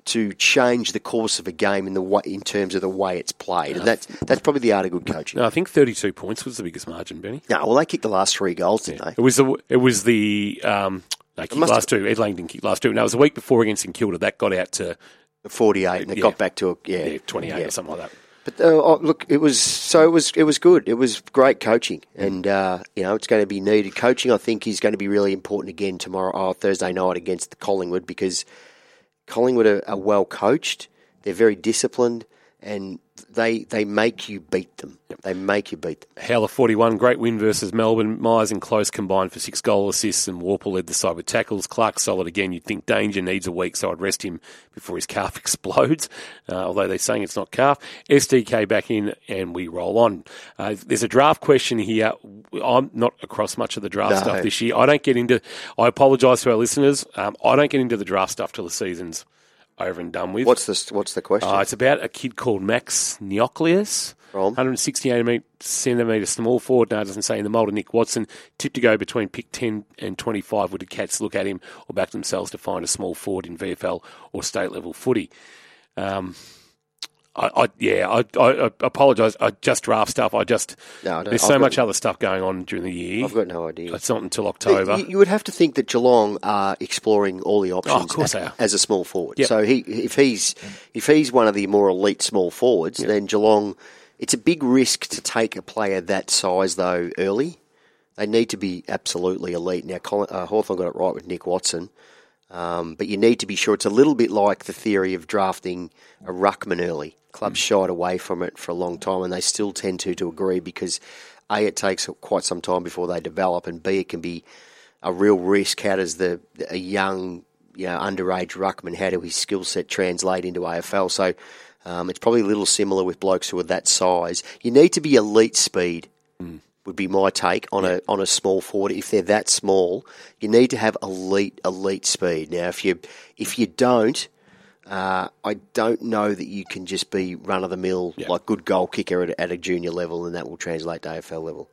to change the course of a game in the way, in terms of the way it's played, and that's that's probably the art of good coaching. No, I think thirty-two points was the biggest margin, Benny. No, well, they kicked the last three goals, didn't Yeah. they? It was the it was the um, no, kicked must last two. Ed Langdon kicked last two. No, it was the week before against St Kilda. That got out to forty-eight, and it Yeah. got back to a yeah, yeah, twenty-eight yeah. or something like that. But uh, oh, look, it was so it was it was good. It was great coaching, and uh, you know it's going to be needed. Coaching, I think, is going to be really important again tomorrow, oh, Thursday night against the Collingwood, because Collingwood are, are well coached. They're very disciplined, and they they make you beat them. They make you beat them. Howler forty-one, great win versus Melbourne. Myers and Close combined for six goal assists, and Warple led the side with tackles. Clark solid again. You'd think Danger needs a week, so I'd rest him before his calf explodes, uh, although they're saying it's not calf. S D K back in, and we roll on. Uh, there's a draft question here. I'm not across much of the draft No. stuff this year. I don't get into, I apologise to our listeners, um, I don't get into the draft stuff till the season's over and done with. What's the what's the question? Uh, it's about a kid called Max Neocleus. From? one hundred sixty-eight centimetre small forward. No, it doesn't say in the mould of Nick Watson. Tipped to go between pick ten and twenty-five. Would the Cats look at him or back themselves to find a small forward in V F L or state level footy? Um, I, I yeah, I, I, I apologise. I just draft stuff. I just No, I don't- there's I've so got- much other stuff going on during the year. I've got no idea. It's not until October. You, you would have to think that Geelong are exploring all the options Oh, of course a- they are. as a small forward. Yep. So he, if he's if he's one of the more elite small forwards, then Geelong, it's a big risk to take a player that size though early. They need to be absolutely elite. Now, Colin, uh, Hawthorn got it right with Nick Watson, um, but you need to be sure. It's a little bit like the theory of drafting a ruckman early. Clubs shied away from it for a long time, and they still tend to to agree because A, it takes quite some time before they develop, and B, it can be a real risk. How does the a young, you know, underage ruckman, how do his skill set translate into A F L? So um, it's probably a little similar with blokes who are that size. You need to be elite speed, mm. would be my take on a on a small forward. If they're that small, you need to have elite elite speed. Now, if you if you don't, Uh, I don't know that you can just be run-of-the-mill, Yeah. like good goal kicker at, at a junior level, and that will translate to A F L level.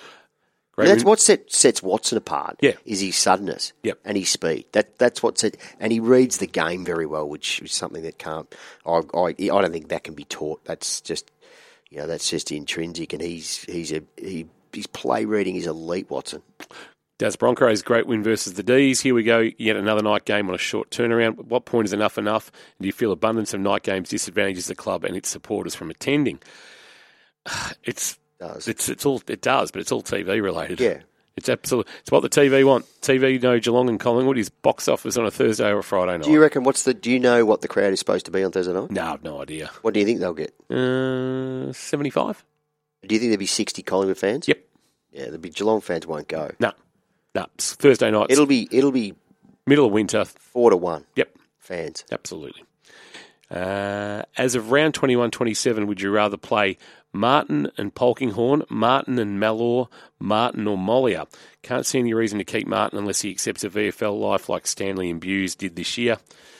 Great That's win- what set, sets Watson apart. Yeah. Is his suddenness Yep. and his speed. That that's what set, and he reads the game very well, which is something that can't. I I, I don't think that can be taught. That's just you know that's just intrinsic, and he's he's a he, his play reading is elite. Watson. Das Broncos, great win versus the D's. Here we go, yet another night game on a short turnaround. At what point is enough enough? And do you feel abundance of night games disadvantages the club and its supporters from attending? It's Does. it's it's all it does, but it's all T V related. Yeah. It's absolute. It's what the T V want. T V know Geelong and Collingwood is box office on a Thursday or a Friday night. Do you reckon? What's the? Do you know what the crowd is supposed to be on Thursday night? No, I've no idea. What do you think they'll get? Uh, seventy-five? Do you think there'll be sixty Collingwood fans? Yep. Yeah, there'll be Geelong fans won't go. No. No. It's Thursday night. It'll be it'll be middle of winter. four to one. Yep. Fans. Absolutely. Uh, as of round twenty-one twenty-seven, would you rather play Martin and Polkinghorn, Martin and Malor, Martin or Mollier? Can't see any reason to keep Martin unless he accepts a V F L life like Stanley and Buse did this year.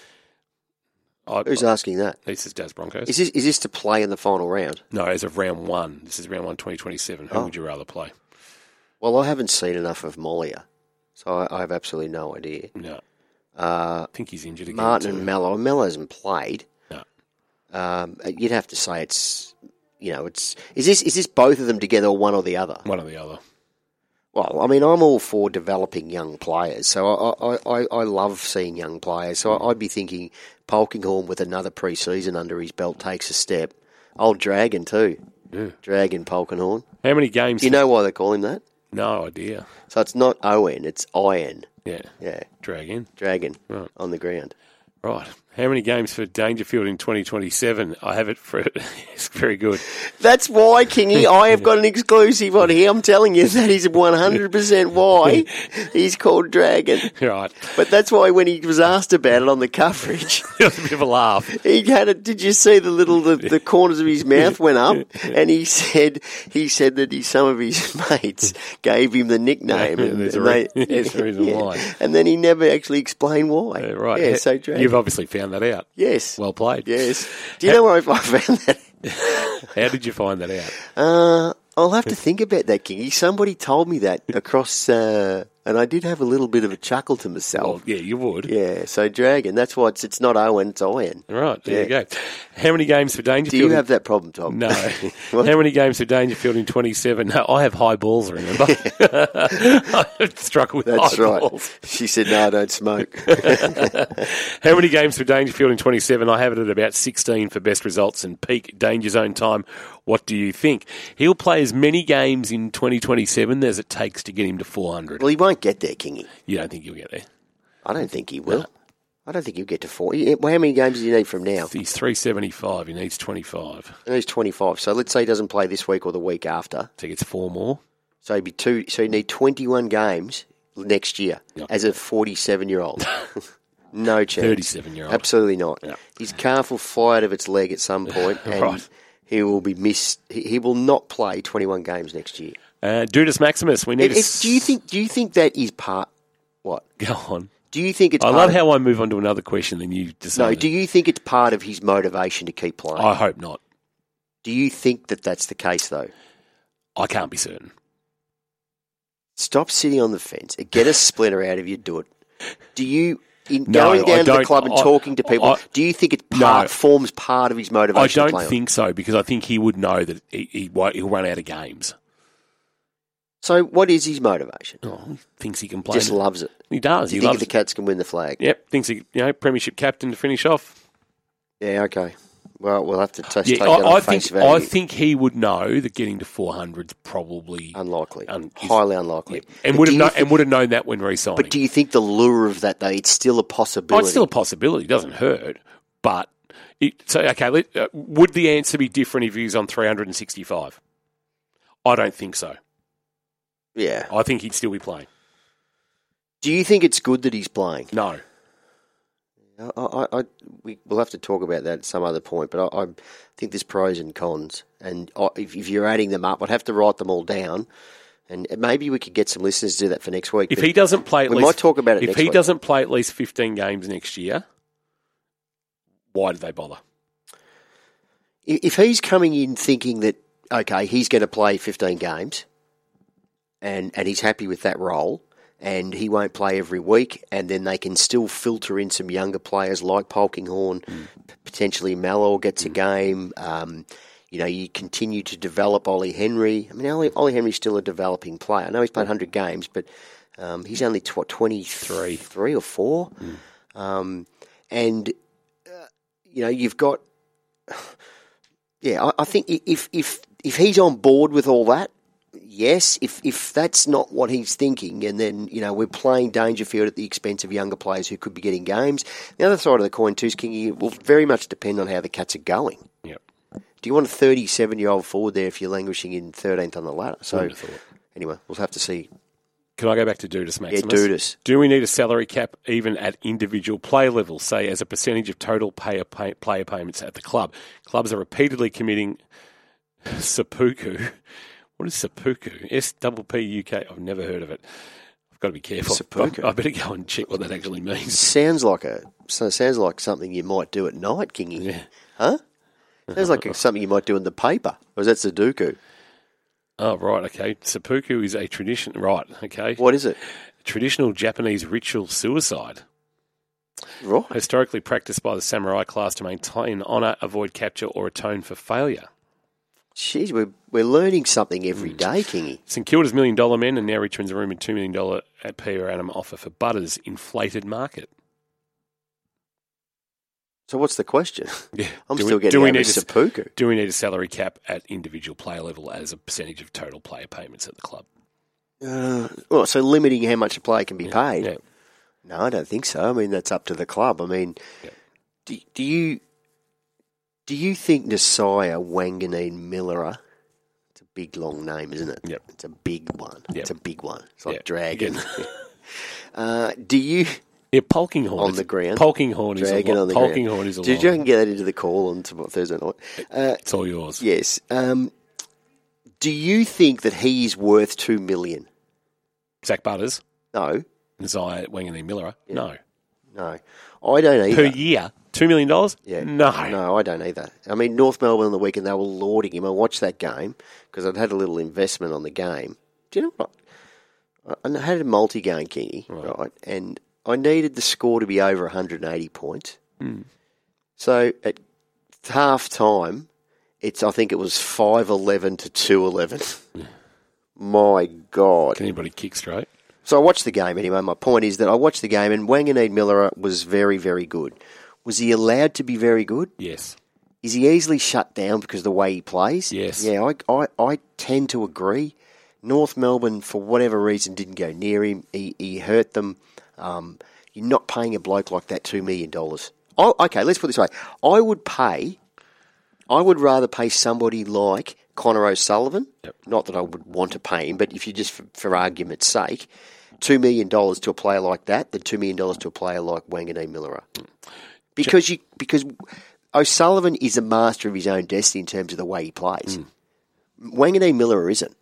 I, Who's asking that? This is Daz Broncos. Is this is this to play in the final round? No, as of round one. This is round one twenty twenty-seven. Who Oh. would you rather play? Well, I haven't seen enough of Mollier, so I, I have absolutely no idea. No. Uh, I think he's injured again. Martin too. and Mello. Mello hasn't played. No. Um, you'd have to say it's, you know, it's is this is this both of them together or one or the other? One or the other. Well, I mean, I'm all for developing young players, so I I, I, I love seeing young players. So I'd be thinking Polkinghorn with another pre-season under his belt takes a step. Old Dragon too. Yeah. Dragon Polkinghorn. How many games? Do you know why they call him that? No idea. So it's not O N, it's I N. Yeah. Yeah, Drag in. Dragon Right. on the ground. Right. How many games for Dangerfield in twenty twenty-seven? I have it for it's very good. That's why, Kingy, I have got an exclusive on here. I'm telling you that is one hundred percent why he's called Dragon. Right. But that's why when he was asked about it on the coverage, It was a bit of a laugh. he had it. Did you see the little the, the corners of his mouth went up? And he said he said that he, some of his mates gave him the nickname. And, There's a and re- they- there's a reason why. And then he never actually explained why. Yeah, right. Yeah, so Dragon. You've obviously found that out. yes. Well played. Yes. Do you know where I found that? How did you find that out? Uh, I'll have to think about that, Kingy. Somebody told me that across uh, And I did have a little bit of a chuckle to myself. Well, yeah, you would. Yeah, so Dragon, that's why it's, it's not Owen, it's Iron. Right, there Yeah. you go. How many games for Dangerfield? Do you have that problem, Tom? No. What? How many games for Dangerfield in twenty-seven? No, I have high balls, remember? I struggle with That's high right. balls. She said, no, I don't smoke. How many games for Dangerfield in twenty-seven? I have it at about sixteen for best results and peak danger zone time. What do you think? He'll play as many games in twenty twenty-seven as it takes to get him to four hundred. Well, he won't get there, Kingy. You don't think he'll get there? I don't think he will. I don't think he'll get to four. Well, how many games does he need from now? He's three seventy-five. He needs twenty-five. He needs twenty-five. So let's say he doesn't play this week or the week after. So he gets four more. So he'd be two. So he need twenty-one games next year Yep. as a forty-seven-year-old. No chance. thirty-seven-year-old. Absolutely not. Yep. His calf will fly out of its leg at some point, and Right. he will be missed. He, he will not play twenty-one games next year. Uh, Dudus Maximus, we need If- to... if- do you think? Do you think that is part? What? Go on. Do you think it's? I part love of, how I move on to another question than you decide. No. Do you think it's part of his motivation to keep playing? I hope not. Do you think that that's the case, though? I can't be certain. Stop sitting on the fence. Get a splinter out of you. Do it. Do you, in No, going I down to the don't- club and I- talking to people, I- do you think it part, No. forms part of his I motivation to don't play think so because I think he would know that he, he won't, he'll run out of games. on? So what is his motivation? Oh, he thinks he can play. Just loves it. He does. Do He you think loves the Cats can win the flag? Yep, thinks he, you know, premiership captain to finish off. Yeah, okay. Well, we'll have to test, Yeah, take that I, on I face think value. I think he would know that getting to four hundred is probably Unlikely. Un- is- Highly unlikely. and But would do have you known, thi- and would have known that when re-signing. But do you think the lure of that, though, it's still a Oh, possibility? it's still a possibility. It doesn't hurt. But it, so okay, let, uh, would the answer be different if he was on three hundred sixty-five? I don't think so. Yeah. I think he'd still be playing. Do you think it's good that he's playing? No. I, I, I, we, we'll have to talk about that at some other point, but I, I think there's pros and cons. And I, if, if you're adding them up, I'd have to write them all down. And maybe we could get some listeners to do that for next week. If But he doesn't play at we least, might talk about it if next he week. doesn't play at least fifteen games next year, why do they bother? If if he's coming in thinking that, okay, he's going to play fifteen games and, and he's happy with that role and he won't play every week and then they can still filter in some younger players like Polkinghorne, Mm. p- potentially Mallow gets a game. Um, you know, you continue to develop Ollie Henry. I mean, Ollie, Ollie Henry's still a developing player. I know he's played one hundred games, but um, he's only tw- twenty-three three or four. Mm. Um, and, uh, you know, you've got... Yeah, I, I think i- if if if he's on board with all that, yes. If if that's not what he's thinking, and then you know we're playing Dangerfield at the expense of younger players who could be getting games. The other side of the coin too, Kingy, it will very much depend on how the Cats are going. Yep. Do you want a thirty-seven-year-old forward there if you're languishing in thirteenth on the ladder? So Wouldn't have thought. anyway, we'll have to see. Can I go back to Dudus Maximus? Yeah, Dudus. Do we need a salary cap even at individual player level, say as a percentage of total payer pay, player payments at the club? Clubs are repeatedly committing seppuku. What is seppuku? S P P U K. I've never heard of it. I've got to be careful. Seppuku. I, I better go and check what that actually means. Sounds like a so sounds like something you might do at night, Kingy. Yeah. Huh? Sounds like something you might do in the paper. Or is that Sudoku? Oh, right, okay. Seppuku is a tradition. Right, okay. What is it? Traditional Japanese ritual suicide. Right. Historically practiced by the samurai class to maintain honour, avoid capture, or atone for failure. Jeez, we're, we're learning something every day, Kingy. St Kilda's million dollar men and now Richmond's a rumoured two million dollars per annum offer for Butters' inflated market. So what's the question? Yeah. I'm Do still we- getting do we over need a- seppuku. Do we need a salary cap at individual player level as a percentage of total player payments at the club? Uh, well, so limiting how much a player can be paid? Yeah. No, I don't think so. I mean, that's up to the club. I mean, Yeah. do, do you do you think Nasiah Wanganeen Millera? It's a big, long name, isn't it? Yep. It's a big one. Yep. It's a big one. It's like Yep. Dragon. uh, do you... Yeah, Polkinghorne. On is- the ground. Polkinghorne is Dragon a lot. on the Polkinghorne ground. is a Did lot. you can get that into the call on tomorrow, Thursday night? Uh, It's all yours. yes. Um, do you think that he is worth two million? Zach Butters, No, Nasiah Wanganeen Miller. No. no, I don't Per either. year, two million dollars? Yeah. No. No, I don't either. I mean, North Melbourne on the weekend, they were lauding him. I watched that game because I'd had a little investment on the game. Do you know what? I had a multi going, Kingy, right. right? And I needed the score to be over one hundred eighty points. Mm. So at half time, it's I think it was five eleven to two eleven. Yeah. My God. Can anybody kick straight? So I watched the game anyway. My point is that I watched the game and Wanganeen Miller was very, very good. Was he allowed to be very good? Yes. Is he easily shut down because of the way he plays? Yes. Yeah, I, I, I tend to agree. North Melbourne, for whatever reason, didn't go near him. He, he hurt them. Um, you're not paying a bloke like that two million dollars. Oh, okay, let's put it this way. I would pay, I would rather pay somebody like Connor O'Sullivan, yep. not that I would want to pay him, but if you just, for, for argument's sake, two million dollars to a player like that than two million dollars to a player like Wanganeen Miller. Because you because O'Sullivan is a master of his own destiny in terms of the way he plays. Mm. Wanganeen Miller isn't.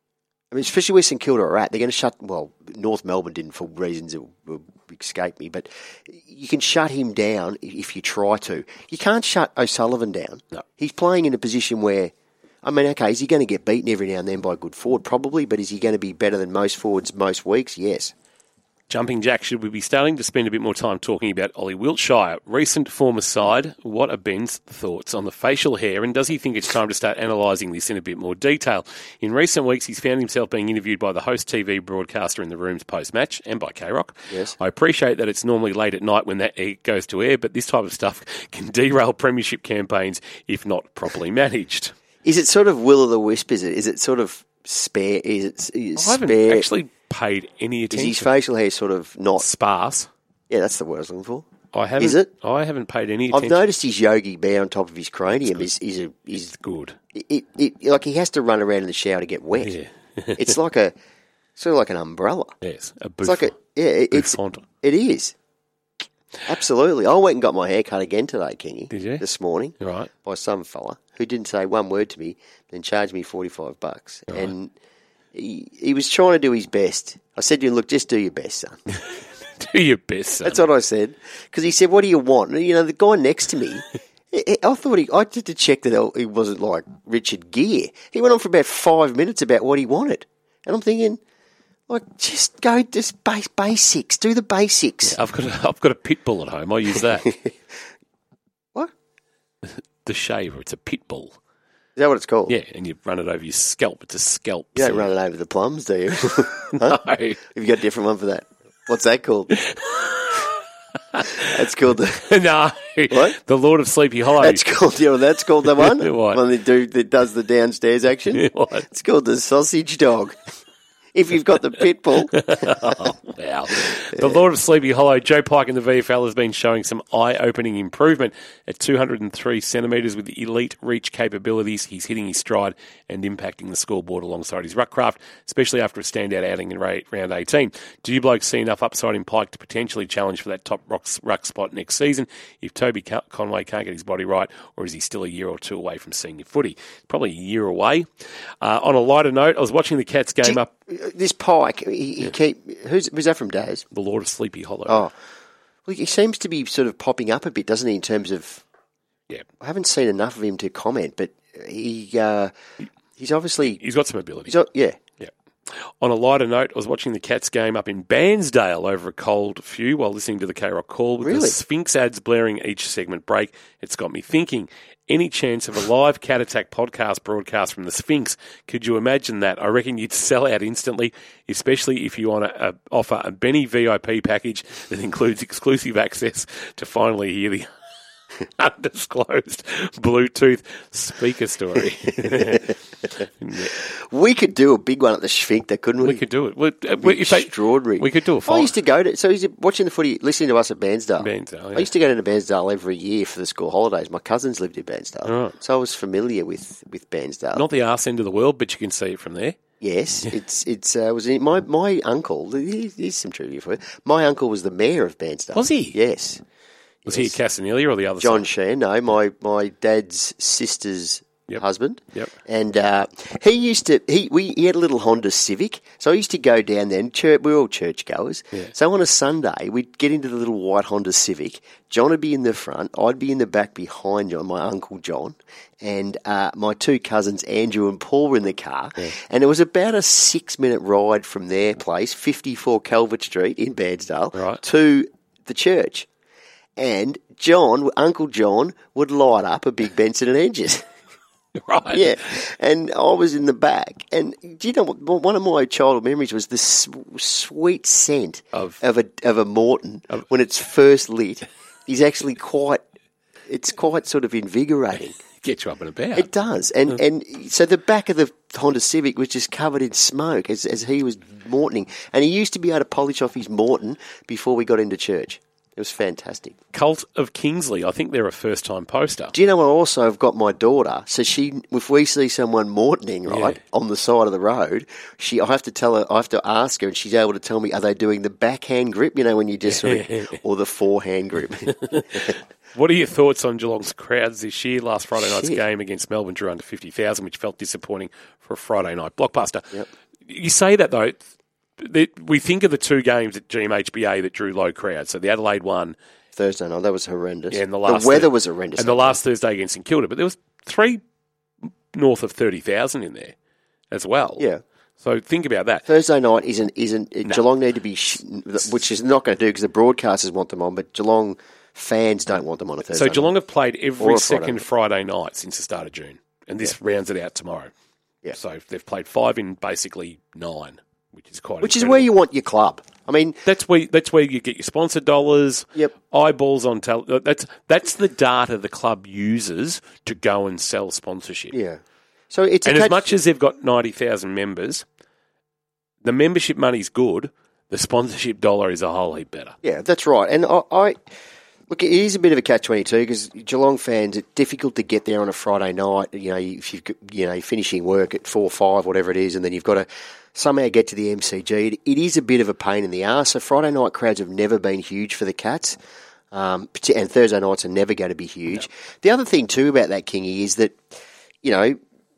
I mean, especially where St Kilda are at, they're going to shut, well, North Melbourne didn't for reasons that will escape me, but you can shut him down if you try to. You can't shut O'Sullivan down. No. He's playing in a position where, I mean, okay, is he going to get beaten every now and then by a good forward? Probably, but is he going to be better than most forwards most weeks? Yes. Jumping Jack, should we be starting to spend a bit more time talking about Ollie Wiltshire? Recent form aside, what are Ben's thoughts on the facial hair, and does he think it's time to start analysing this in a bit more detail? In recent weeks, he's found himself being interviewed by the host T V broadcaster in the rooms post-match, and by K-Rock. Yes. I appreciate that it's normally late at night when that goes to air, but this type of stuff can derail premiership campaigns if not properly managed. Is it sort of will-o'-the-wisp, is it? Is it sort of spare? Is it, is it I haven't spare? actually paid any attention. Is his facial hair sort of not... Sparse. Yeah, that's the word I was looking for. I haven't, is it? I haven't paid any attention. I've noticed his Yogi Bear on top of his cranium is, is, a, is it's good. It, it, like he has to run around in the shower to get wet. Yeah. It's like a sort of like an umbrella. Yes, a It's like a yeah. It, it's bouffant. It is. Absolutely. I went and got my hair cut again today, Kingy. Did you? This morning. Right. By some fella who didn't say one word to me, then charged me forty-five bucks. Right. And he, he was trying to do his best. I said to him, look, just do your best, son. Do your best, son. That's what I said. Because he said, what do you want? And, you know, the guy next to me, I I thought he, I had to check that he wasn't like Richard Gere. He went on for about five minutes about what he wanted. And I'm thinking, like, just go, just base, basics, do the basics. I've got a, I've got a pit bull at home. I use that. What? The shaver. It's a pit bull. Is that what it's called? Yeah, and you run it over your scalp. It's a scalp. You don't so- run it over the plums, do you? No. Have you got a different one for that? What's that called? That's called the... No. What? The Lord of Sleepy Hollow. That's called, yeah, well, that's called the one. What? One that, do, that does the downstairs action. What? It's called the sausage dog. If you've got the pit bull. Oh, wow. The Lord of Sleepy Hollow, Joe Pike in the V F L has been showing some eye-opening improvement. At two hundred three centimetres with elite reach capabilities, he's hitting his stride and impacting the scoreboard alongside his ruckcraft, especially after a standout outing in round eighteen. Do you blokes see enough upside in Pike to potentially challenge for that top ruck, ruck spot next season if Toby Conway can't get his body right, or is he still a year or two away from senior footy? Probably a year away. Uh, on a lighter note, I was watching the Cats game up... This Pike, he, he yeah. keep who's was that from Daz? The Lord of Sleepy Hollow. Oh, well, he seems to be sort of popping up a bit, doesn't he? In terms of, yeah, I haven't seen enough of him to comment, but he uh, he's obviously he's got some ability. He's, yeah, yeah. On a lighter note, I was watching the Cats game up in Bairnsdale over a cold few while listening to the K-Rock call with really? the Sphinx ads blaring each segment break. It's got me thinking. Any chance of a live Cat Attack podcast broadcast from the Sphinx? Could you imagine that? I reckon you'd sell out instantly, especially if you want to uh, offer a Benny V I P package that includes exclusive access to finally hear the undisclosed Bluetooth speaker story. Yeah. We could do a big one at the Sphinx, couldn't we? We could do it. We, uh, we, if extraordinary. They, we could do a fight. I used to go to, so he's watching the footy, listening to us at Bairnsdale. Bairnsdale, yeah. I used to go down to Bairnsdale every year for the school holidays. My cousins lived in Bairnsdale. Right. So I was familiar with, with Bairnsdale. Not the arse end of the world, but you can see it from there. Yes, it's it's uh, was in, my my uncle. Here's some trivia for you. My uncle was the mayor of Bairnsdale. Was he? Yes. Was yes. he a Castanelia or the other John side? Shan? No, my my dad's sister's Yep. husband. Yep. And uh, he used to, he we he had a little Honda Civic, so I used to go down there, and church, we were all churchgoers. Yeah. So on a Sunday, we'd get into the little white Honda Civic. John would be in the front, I'd be in the back behind John, my Uncle John, and uh, my two cousins, Andrew and Paul, were in the car. Yeah. And it was about a six-minute ride from their place, fifty-four Calvert Street in Bairnsdale, Right. to the church. And John, Uncle John, would light up a big Benson and Hedges. Right. Yeah, and I was in the back. And do you know what? One of my childhood memories was the s- sweet scent Of- of, a of a Morton when it's first lit. Is actually quite. It's quite sort of invigorating. Get you up and about. It does, and and so the back of the Honda Civic was just covered in smoke as as he was Mortoning, and he used to be able to polish off his Morton before we got into church. It was fantastic. Cult of Kingsley. I think they're a first-time poster. Do you know I also have got my daughter? So she, if we see someone Mortoning right Yeah. on the side of the road, she, I have to tell her, I have to ask her, and she's able to tell me, are they doing the backhand grip? You know, when you just sort of, or the forehand grip. What are your thoughts on Geelong's crowds this year? Last Friday night's Shit. game against Melbourne drew under fifty thousand, which felt disappointing for a Friday night blockbuster. Yep. You say that, though, that we think of the two games at G M H B A that drew low crowds. So the Adelaide one Thursday night, that was horrendous. yeah, and the, last weather Thur- was horrendous. and the last Thursday against St Kilda. But there was three north of thirty thousand in there as well. Yeah. So think about that. Thursday night isn't, isn't, Geelong need to be, sh- which is not going to do because the broadcasters want them on, but Geelong fans don't want them on a Thursday So Geelong night. have played Or every a Friday second night. Friday night since the start of June, and this rounds it out tomorrow. Yeah. So they've played five in basically nine, which is quite. Which is incredible. where you want your club. I mean, That's where that's where you get your sponsor dollars. Yep. Eyeballs on tel- That's that's the data the club uses to go and sell sponsorship. yeah. So it's a And as catch- much as they've got ninety thousand members, the membership money's good. The sponsorship dollar is a whole heap better. Yeah, that's right. And I, I look, it is a bit of a catch twenty-two because Geelong fans, it's difficult to get there on a Friday night. You know, if you've got- you know you're finishing work at four, five, whatever it is, and then you've got to somehow get to the M C G. It, it is a bit of a pain in the arse. So Friday night crowds have never been huge for the Cats, um, and Thursday nights are never going to be huge. The other thing too about that, Kingy, is that you know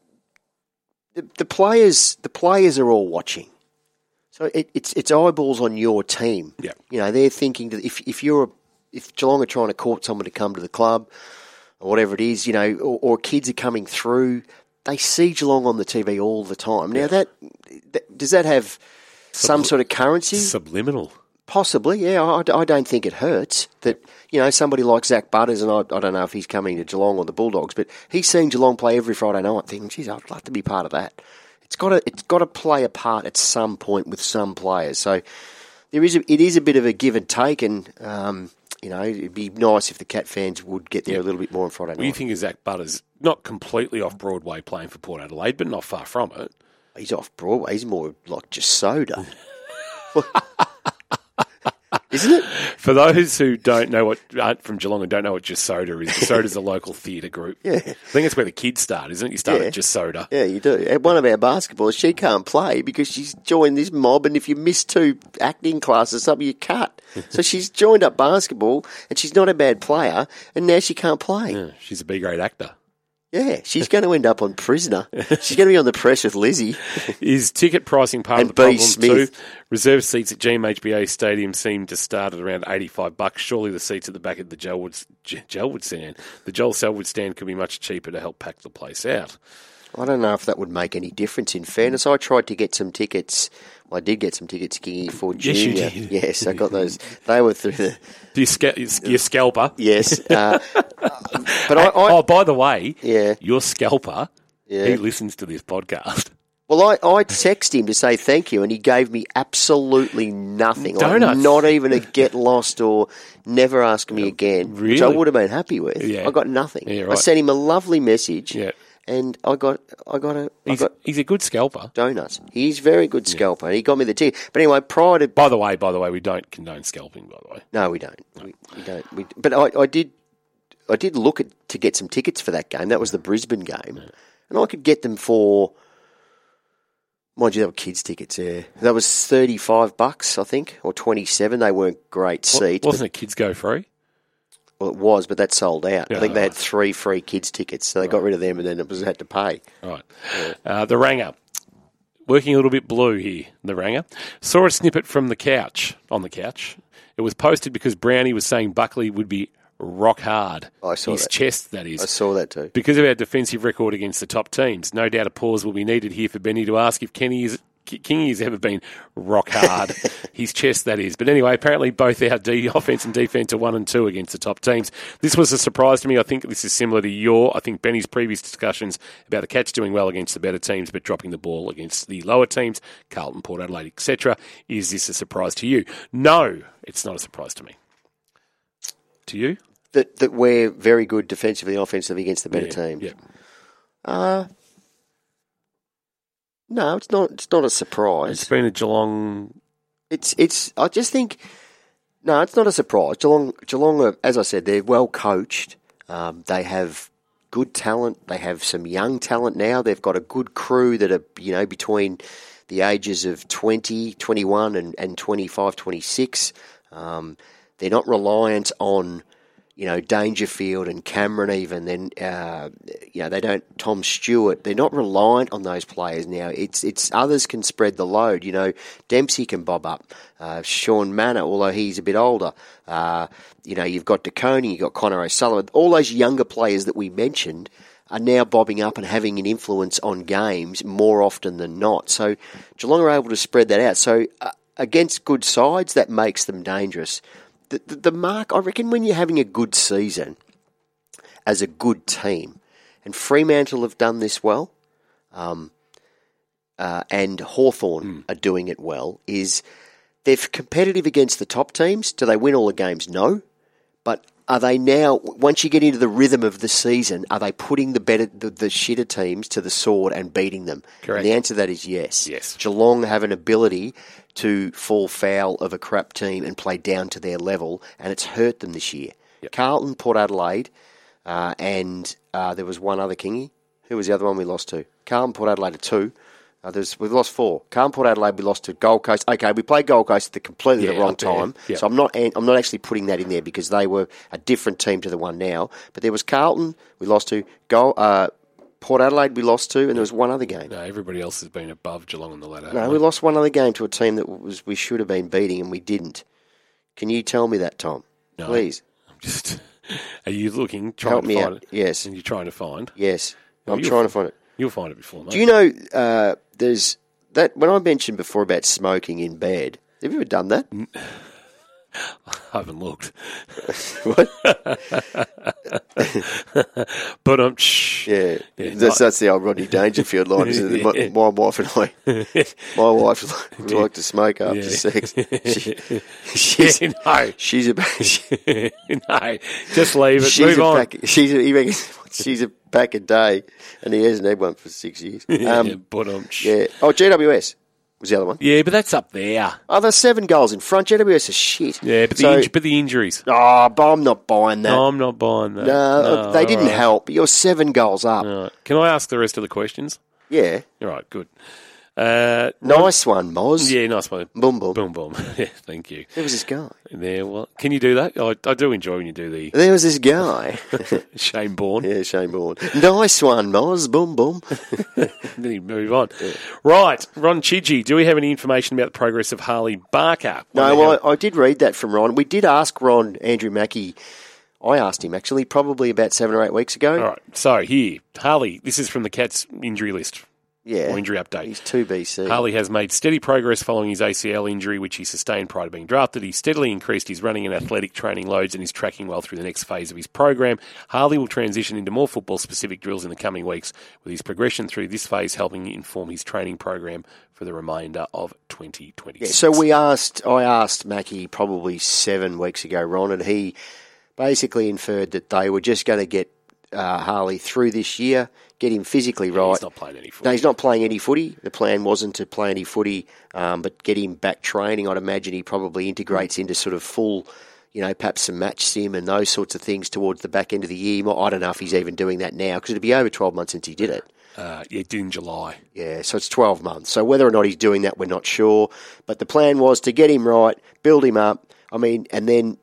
the, the players the players are all watching. So it, it's it's eyeballs on your team. Yeah. You know, they're thinking that if if you're a, if Geelong are trying to court someone to come to the club or whatever it is, you know, or, or kids are coming through, they see Geelong on the T V all the time. Now that, that does that have some sort of currency? Subliminal. Possibly, yeah. I, I don't think it hurts that, you know, somebody like Zach Butters, and I, I don't know if he's coming to Geelong or the Bulldogs, but he's seen Geelong play every Friday night thinking, geez, I'd love to be part of that. It's got to, it's got to play a part at some point with some players. So there is a, it is a bit of a give and take, and um, you know, it'd be nice if the Cat fans would get there a little bit more on Friday What do you night. think of Zach Butters? Not completely off Broadway playing for Port Adelaide, but not far from it. He's off Broadway. He's more like just soda. Isn't it? For those who don't know what, aren't from Geelong and don't know what Just Soda is, Just Soda's a local theatre group. Yeah. I think it's where the kids start, isn't it? You start Yeah. at Just Soda. Yeah, you do. And one of our basketballers, she can't play because she's joined this mob, and if you miss two acting classes or something, you cut. So she's joined up basketball, and she's not a bad player, and now she can't play. Yeah, she's a B-grade actor. Yeah, she's going to end up on Prisoner. She's going to be on the press with Lizzie. Is ticket pricing part And of the B. problem Smith. too? Reserve seats at G M H B A Stadium seem to start at around eighty-five bucks. Surely the seats at the back of the Gelwood, Gelwood stand, the Joel Selwood stand could be much cheaper to help pack the place out. I don't know if that would make any difference. In fairness, I tried to get some tickets. Well, I did get some tickets Kingy, for Yes, you junior. did. Yes, I got those. They were through the Do you sca- your scalper? yes. Uh, but I, I oh, by the way, yeah. your scalper, Yeah. he listens to this podcast. Well, I, I texted him to say thank you, and he gave me absolutely nothing. Like, Donuts. not even a get lost or never ask me again, which I Really? would have been happy with. Yeah. I got nothing. Yeah, I right. sent him a lovely message, Yeah. and I got I got a I He's, got he's a good scalper. donuts. He's a very good scalper, and he got me the ticket. But anyway, prior to By the way, by the way, we don't condone scalping, by the way. no, we don't. We, we don't. We, but I, I did. I did look at to get some tickets for that game. That was the Brisbane game, and I could get them for. Mind you, they were kids' tickets. Yeah, that was thirty-five bucks, I think, or twenty-seven. They weren't great seats. Wasn't it Kids Go Free? Well, it was, but that sold out. Yeah, I think they had right. three free kids tickets, so they got rid of them, and then it was had to pay. Right. Uh, the Ranger. Working a little bit blue here, the Ranger. Saw a snippet from the couch, on the couch. It was posted because Brownie was saying Buckley would be rock hard. I saw His that. chest, that is. I saw that too. Because of our defensive record against the top teams. No doubt a pause will be needed here for Benny to ask if Kenny is... Kingy has ever been rock hard. His chest, that is. But anyway, apparently both our D offence and defence are one and two against the top teams. This was a surprise to me. I think this is similar to your, I think Benny's previous discussions about the Cats doing well against the better teams but dropping the ball against the lower teams, Carlton, Port Adelaide, et cetera. Is this a surprise to you? No, it's not a surprise to me. To you? That that we're very good defensively and offensively against the better Yeah, teams. yeah. Uh, no, it's not. It's not a It's surprise. been a Geelong... It's it's. I just think no, it's not a surprise. Geelong, Geelong, are, as I said, they're well coached. Um, they have good talent. They have some young talent now. They've got a good crew that are you know between the ages of twenty, twenty-one and, and twenty-five, twenty-six. Um, they're not reliant on you know, Dangerfield and Cameron even, then, uh, you know, they don't, Tom Stewart, they're not reliant on those players now. It's, it's, others can spread the load, you know, Dempsey can bob up, uh, Sean Manor, although he's a bit older, uh, you know, you've got DeConey, you've got Connor O'Sullivan, all those younger players that we mentioned are now bobbing up and having an influence on games more often than not. So Geelong are able to spread that out. So uh, against good sides, that makes them dangerous. The, the, the mark, I reckon when you're having a good season as a good team, and Fremantle have done this well, um, uh, and Hawthorn mm. are doing it well, is they're competitive against the top teams. Do they win all the games? No. But are they now, once you get into the rhythm of the season, are they putting the better, the, the shitter teams to the sword and beating them? Correct. And the answer to that is yes. Yes. Geelong have an ability to fall foul of a crap team and play down to their level, and it's hurt them this year. Yep. Carlton, Port Adelaide, uh, and uh, there was one other Kingy. Who was the other one we lost to? Carlton, Port Adelaide are two. Uh, there's, we've lost four. Carlton, Port Adelaide, we lost to Gold Coast. Okay, we played Gold Coast at the completely Yeah, the wrong up there. time, Yep. so I'm not I'm not actually putting that in there because they were a different team to the one now. But there was Carlton, we lost to Gold. Uh, Port Adelaide we lost to, and there was one other game. No, everybody else has been above Geelong on the ladder. No, we lost one other game to a team that was we should have been beating, and we didn't. Can you tell me that, Tom? No. Please. I'm just. Are you looking, trying Help to me find out. it? Yes. And you're trying to find? Yes. Well, I'm you'll trying to f- find it. You'll find it before, mate. Do you know uh, there's that when I mentioned before about smoking in bed? Have you ever done that? I haven't looked. What? But um, shh. Yeah, Yeah, that's not- that's the old Rodney Dangerfield line, isn't it? My, my wife and I, my wife would like to smoke after Yeah. sex. She, she's, Yeah, no. she's a she, No, just leave it. she's Move a on. pack. She's a, he reckons she's a pack a day, and he hasn't had one for six years. yeah, Um, but um, shh. yeah. Oh, G W S was the other one. Yeah, but that's up there. Oh, there's seven goals in front. G W S is shit. Yeah, but the So- inj- but the injuries. Oh, but I'm not buying that. No, I'm not buying that. No, they didn't all right. help. You're seven goals up. All right. Can I ask the rest of the questions? Yeah. All right, good. Uh, Nice one, Moz. yeah, nice one. Boom, boom. Boom, boom. Yeah, thank you. There was this guy. There, well, can you do that? I, I do enjoy when you do the There was this guy. Shane Bourne. Yeah, Shane Bourne. Nice one, Moz. Boom, boom. Then you move on. Right, Ron Chidgey, do we have any information about the progress of Harley Barker? No, well, I, I did read that from Ron. We did ask Ron, Andrew Mackey. I asked him, actually, probably about seven or eight weeks ago. All right, so here, Harley, this is from the Cats injury list. Yeah. Or injury update. He's two B C. Harley has made steady progress following his A C L injury, which he sustained prior to being drafted. He steadily increased his running and athletic training loads and is tracking well through the next phase of his program. Harley will transition into more football-specific drills in the coming weeks, with his progression through this phase helping inform his training program for the remainder of twenty twenty-six. Yeah, so we asked, I asked Mackey probably seven weeks ago, Ron, and he basically inferred that they were just going to get uh, Harley through this year, get him physically right. He's not playing any football. No, he's not playing any footy. The plan wasn't to play any footy, um, but get him back training. I'd imagine he probably integrates into sort of full, you know, perhaps some match sim and those sorts of things towards the back end of the year. I don't know if he's even doing that now because it'd be over twelve months since he did it. Uh, yeah, did in July. Yeah, so it's twelve months. So whether or not he's doing that, we're not sure. But the plan was to get him right, build him up. I mean, and then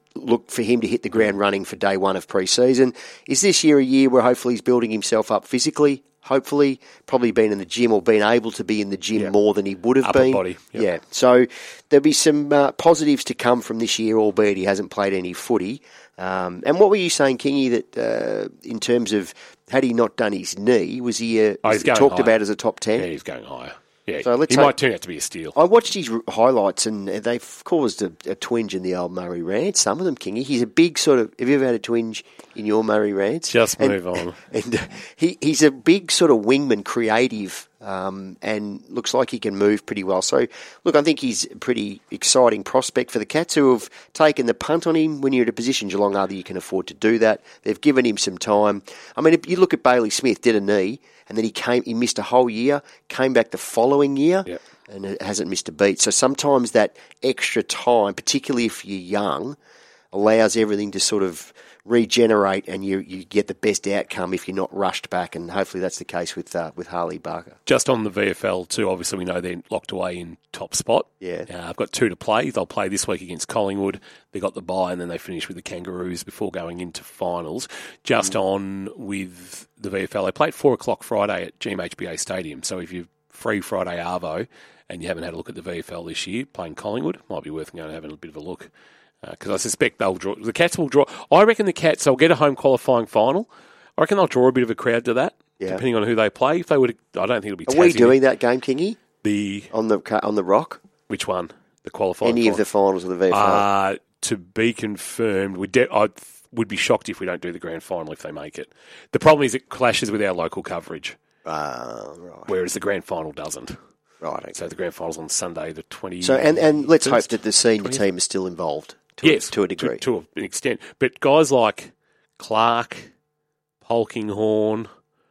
look for him to hit the ground running for day one of pre-season. Is this year a year where hopefully he's building himself up physically? Hopefully, probably been in the gym or been able to be in the gym Yep. more than he would have Upper been. body, yep. Yeah, so there'll be some uh, positives to come from this year, albeit he hasn't played any footy. Um, and what were you saying, Kingy, that uh, in terms of had he not done his knee, was he uh, Oh, was he's he going talked higher. about as a top ten? Yeah, he's going higher. Yeah, So let's he hope- might turn out to be a steal. I watched his r- highlights and they've caused a, a twinge in the old Murray rant. Some of them, Kingy. He's a big sort of. Have you ever had a twinge in your Murray rants? Just And- move on. And uh, he he's a big sort of wingman, creative, um, and looks like he can move pretty well. So look, I think he's a pretty exciting prospect for the Cats, who have taken the punt on him. When you're at a position Geelong are that you can afford to do that, they've given him some time. I mean, if you look at Bailey Smith, did a knee. And then he came. He missed a whole year. Came back the following year, Yep. and it hasn't missed a beat. So sometimes that extra time, particularly if you're young, allows everything to sort of regenerate, and you you get the best outcome if you're not rushed back. And hopefully that's the case with uh, with Harley Barker. Just on the V F L too, obviously we know they're locked away in top spot. Yeah. Uh, I've got two to play. They'll play this week against Collingwood. They got the bye and then they finish with the Kangaroos before going into finals. Just Mm. on with the V F L, they play at four o'clock Friday at G M H B A Stadium. So if you're free Friday Arvo and you haven't had a look at the V F L this year, playing Collingwood, might be worth going and having a bit of a look. Because uh, I suspect they'll draw. The Cats will draw. I reckon the Cats, they'll get a home qualifying final. I reckon they'll draw a bit of a crowd to that, Yeah. depending on who they play. If they would, I don't think it'll be. Are we Tassie. doing that game, Kingy, the on the ca- on the Rock? which one? The qualifying. Any of the finals of the V F L? Uh, to be confirmed. We de- I would be shocked if we don't do the grand final if they make it. The problem is it clashes with our local coverage, Uh, right, whereas the grand final doesn't. right. Okay. So the grand final's on Sunday, the twentieth. So and and let's hope that the senior team is still involved. To yes, a, to a degree. to, to an extent. But guys like Clark, Polkinghorne,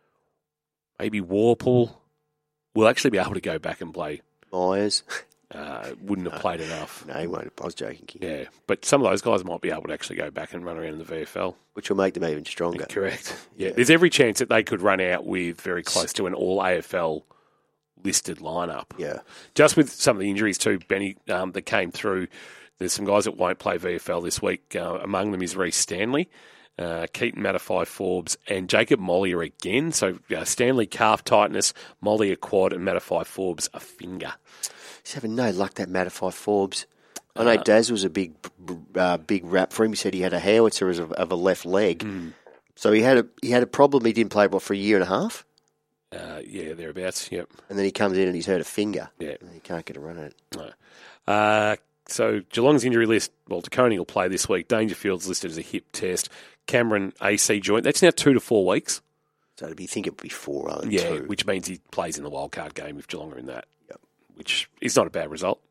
maybe Warple will actually be able to go back and play. Myers, Uh, wouldn't have played enough. no, he won't. I was joking, Kingy. Yeah, but some of those guys might be able to actually go back and run around in the V F L. Which will make them even stronger. Correct. Yeah, there's every chance that they could run out with very close to an all A F L listed lineup. Yeah. Just with some of the injuries too, Benny, um, that came through. There's some guys that won't play V F L this week. Uh, among them is Reece Stanley, uh, Keaton Matafai-Forbes, and Jacob Mollier again. So uh, Stanley calf tightness, Mollier quad, and Matafai-Forbes a finger. He's having no luck, that Matafai Forbes. I know Daz was a big, uh, big rap for him. He said he had a howitzer as a, of a left leg, Mm. so he had a he had a problem. He didn't play ball for a year and a half, Uh, yeah, thereabouts. Yep. and then he comes in and he's hurt a finger. Yeah. And he can't get a run at it. No. Uh, so Geelong's injury list, well, DeConing will play this week. Dangerfield's listed as a hip test. Cameron A C joint. That's now two to four weeks. So it'd be think it would be four rather than Yeah, two. which means he plays in the wildcard game if Geelong are in that. Yep. Which is not a bad result.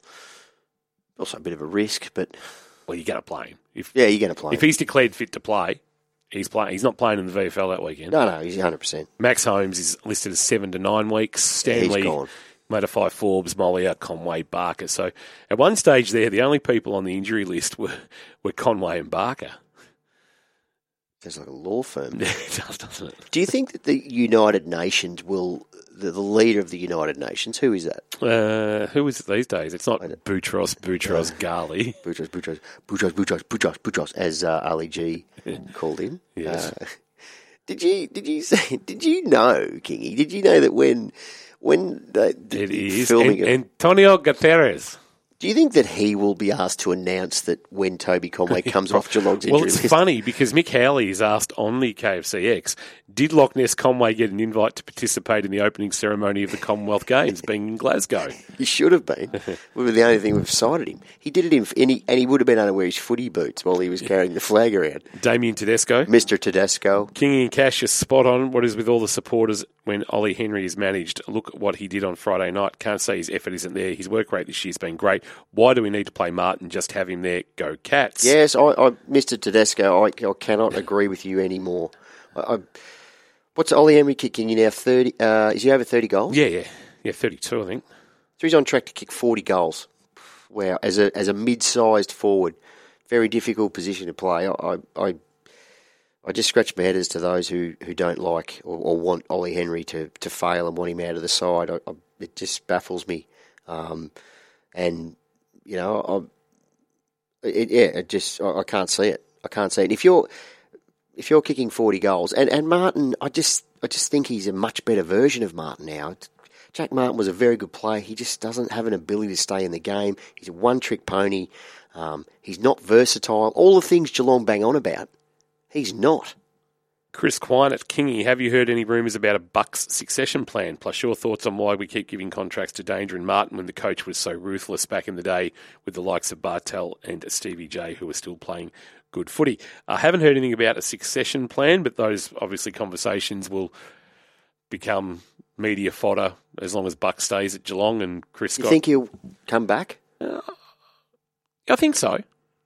Also a bit of a risk, but Well, you're going to play him. If, yeah, you're going to play. if him. he's declared fit to play, he's playing. He's not playing in the V F L that weekend. No, no, he's one hundred percent. Max Holmes is listed as seven to nine weeks. Stanley, gone. Matafai Forbes, Mollier, Conway, Barker. So at one stage there, the only people on the injury list were, were Conway and Barker. Sounds like a law firm. It does, doesn't it? Do you think that the United Nations will, the, the leader of the United Nations, who is that? Uh, who is it these days? It's not Boutros, Boutros Ghali. Boutros, Boutros, Boutros, Boutros, Boutros, Boutros, as uh, Ali G called him. Yes. Uh, did you did you say? Did you know, Kingy? Did you know that when when the, the It is filming? An- it, Antonio Guterres. do you think that he will be asked to announce that when Toby Conway comes off Geelong's injury Well, it's list? funny because Mick Howley is asked on the K F C X, did Loch Ness Conway get an invite to participate in the opening ceremony of the Commonwealth Games being in Glasgow? He should have been. We were the only thing we've cited him. He did it in, and he, and he would have been able to wear his footy boots while he was carrying the flag around. Damien Tedesco. Mister Tedesco. Kingy and Cash is spot on. What is with all the supporters when Ollie Henry is managed? Look at what he did on Friday night. Can't say his effort isn't there. His work rate this year's been great. Why do we need to play Martin? Just have him there. Go Cats. Yes, I, I, Mister Tedesco, I, I cannot agree with you anymore. I, I, what's Ollie Henry kicking? You now thirty? Uh, is he over thirty goals? Yeah, yeah. Yeah, thirty-two, I think. So he's on track to kick forty goals. Wow, as a as a mid-sized forward, very difficult position to play. I I, I just scratch my head as to those who, who don't like or, or want Ollie Henry to, to fail and want him out of the side. I, I, it just baffles me. Um, and you know, It, yeah, it just I, I can't see it. I can't see it. If you're if you're kicking forty goals, and, and Martin, I just I just think he's a much better version of Martin now. Jack Martin was a very good player. He just doesn't have an ability to stay in the game. He's a one-trick pony. Um, he's not versatile. All the things Geelong bang on about, he's not. Chris Quine at Kingy, have you heard any rumours about a Bucks succession plan? Plus your thoughts on why we keep giving contracts to Danger and Martin when the coach was so ruthless back in the day with the likes of Bartel and Stevie J, who are still playing good footy. I haven't heard anything about a succession plan, but those obviously conversations will become media fodder as long as Buck stays at Geelong and Chris Scott. You think he'll come back? Uh, I think so.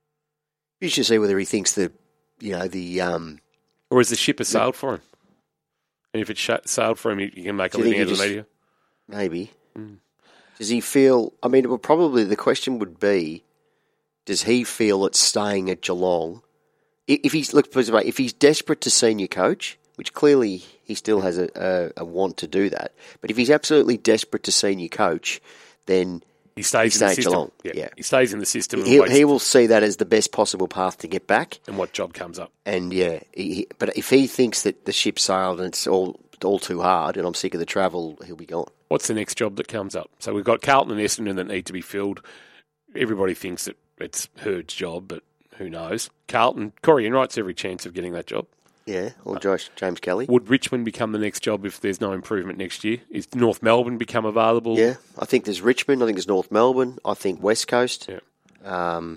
You should see whether he thinks that, you know, the... Um, or is the ship a sailed for him? And if it's sh- sailed for him, you can make a living out of the media? Maybe. Mm. Does he feel... I mean, well, probably the question would be, does he feel that staying at Geelong... If he's, look, if he's desperate to senior coach, which clearly he still has a, a, a want to do that, but if he's absolutely desperate to senior coach, then... He stays he in the system. Geelong. Yeah. yeah, he stays in the system. He, he will see that as the best possible path to get back. And what job comes up. And yeah, he, he, but if he thinks that the ship sailed and it's all all too hard, and I'm sick of the travel, he'll be gone. What's the next job that comes up? So we've got Carlton and Essendon that need to be filled. Everybody thinks that it's Hurd's job, but who knows? Carlton, Corey Enright's every chance of getting that job. Yeah, or Josh, James Kelly. Would Richmond become the next job if there's no improvement next year? Is North Melbourne become available? Yeah, I think there's Richmond. I think there's North Melbourne. I think West Coast. Yeah. Um,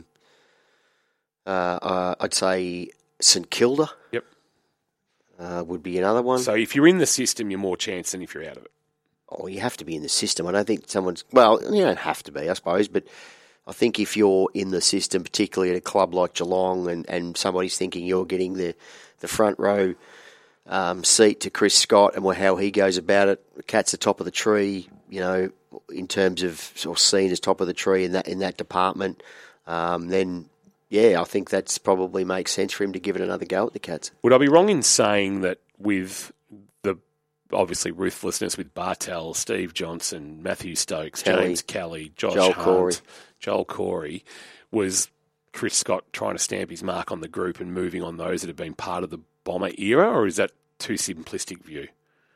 uh, uh, I'd say St Kilda. Yep. Uh, would be another one. So if you're in the system, you're more chance than if you're out of it. Oh, you have to be in the system. I don't think someone's... Well, you don't have to be, I suppose, but I think if you're in the system, particularly at a club like Geelong, and, and somebody's thinking you're getting the... the front row um, seat to Chris Scott and how he goes about it. The cat's the top of the tree, you know, in terms of sort of seen as top of the tree in that in that department. Um, then, yeah, I think that's probably makes sense for him to give it another go at the Cats. Would I be wrong in saying that with the obviously ruthlessness with Bartel, Steve Johnson, Matthew Stokes, Kelly, James Kelly, Josh Joel Hunt, Corey. Joel Corey, was Chris Scott trying to stamp his mark on the group and moving on those that have been part of the Bomber era, or is that too simplistic view?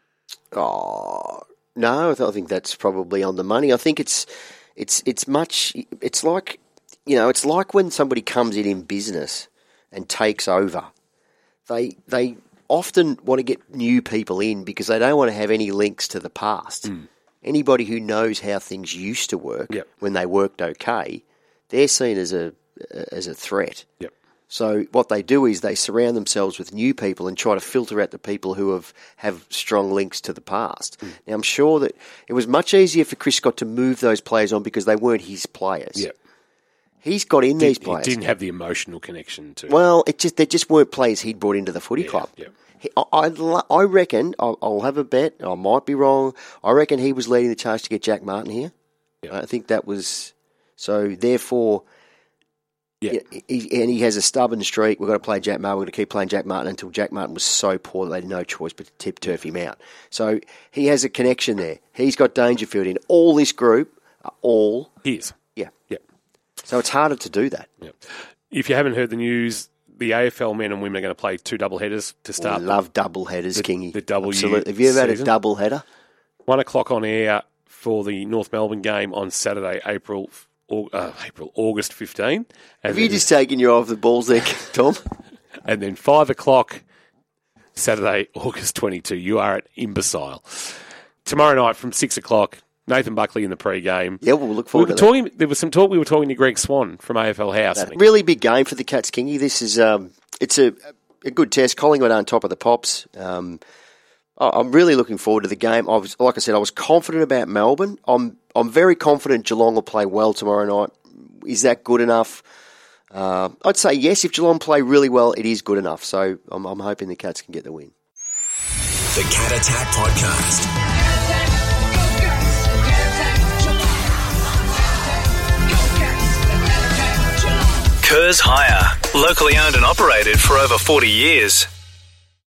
Oh, no, I, th- I think that's probably on the money. I think it's it's it's much. It's like you know, it's like when somebody comes in in business and takes over. They they often want to get new people in because they don't want to have any links to the past. Mm. Anybody who knows how things used to work yep. when they worked okay, they're seen as a as a threat. Yep. So what they do is they surround themselves with new people and try to filter out the people who have, have strong links to the past. Mm. Now, I'm sure that it was much easier for Chris Scott to move those players on because they weren't his players. Yep. He's got in Did, these players. He didn't have the emotional connection to. Well, it just they just weren't players he'd brought into the footy yeah, club. Yeah. He, I, I, I reckon, I'll, I'll have a bet, I might be wrong, I reckon he was leading the charge to get Jack Martin here. Yep. I think that was... So, therefore... Yeah. He, and he has a stubborn streak. We've got to play Jack Martin. We've got to keep playing Jack Martin until Jack Martin was so poor that they had no choice but to tip turf him out. So he has a connection there. He's got Dangerfield in. All this group are all... His. Yeah. Yeah. So it's harder to do that. Yeah. If you haven't heard the news, the A F L men and women are going to play two double headers to start. We love double headers, the, Kingy. The W Absolutely. Have you ever season? had a double header? One o'clock on air for the North Melbourne game on Saturday, April... Uh, April, August fifteenth. Have you just taken your eye off the balls there, Tom? And then five o'clock, Saturday, August twenty-second. You are an imbecile. Tomorrow night from six o'clock, Nathan Buckley in the pre-game. Yeah, we'll look forward we were to talking, that. There was some talk, we were talking to Greg Swan from A F L House. Really big game for the Cats, Kingy. This is, um, it's a, a good test. Collingwood are on top of the Pops. Um, I'm really looking forward to the game. I was, like I said, I was confident about Melbourne. I'm I'm very confident Geelong will play well tomorrow night. Is that good enough? Uh, I'd say yes. If Geelong play really well, it is good enough. So I'm, I'm hoping the Cats can get the win. The Cat Attack Podcast. Kerrs Hire. Locally owned and operated for over forty years.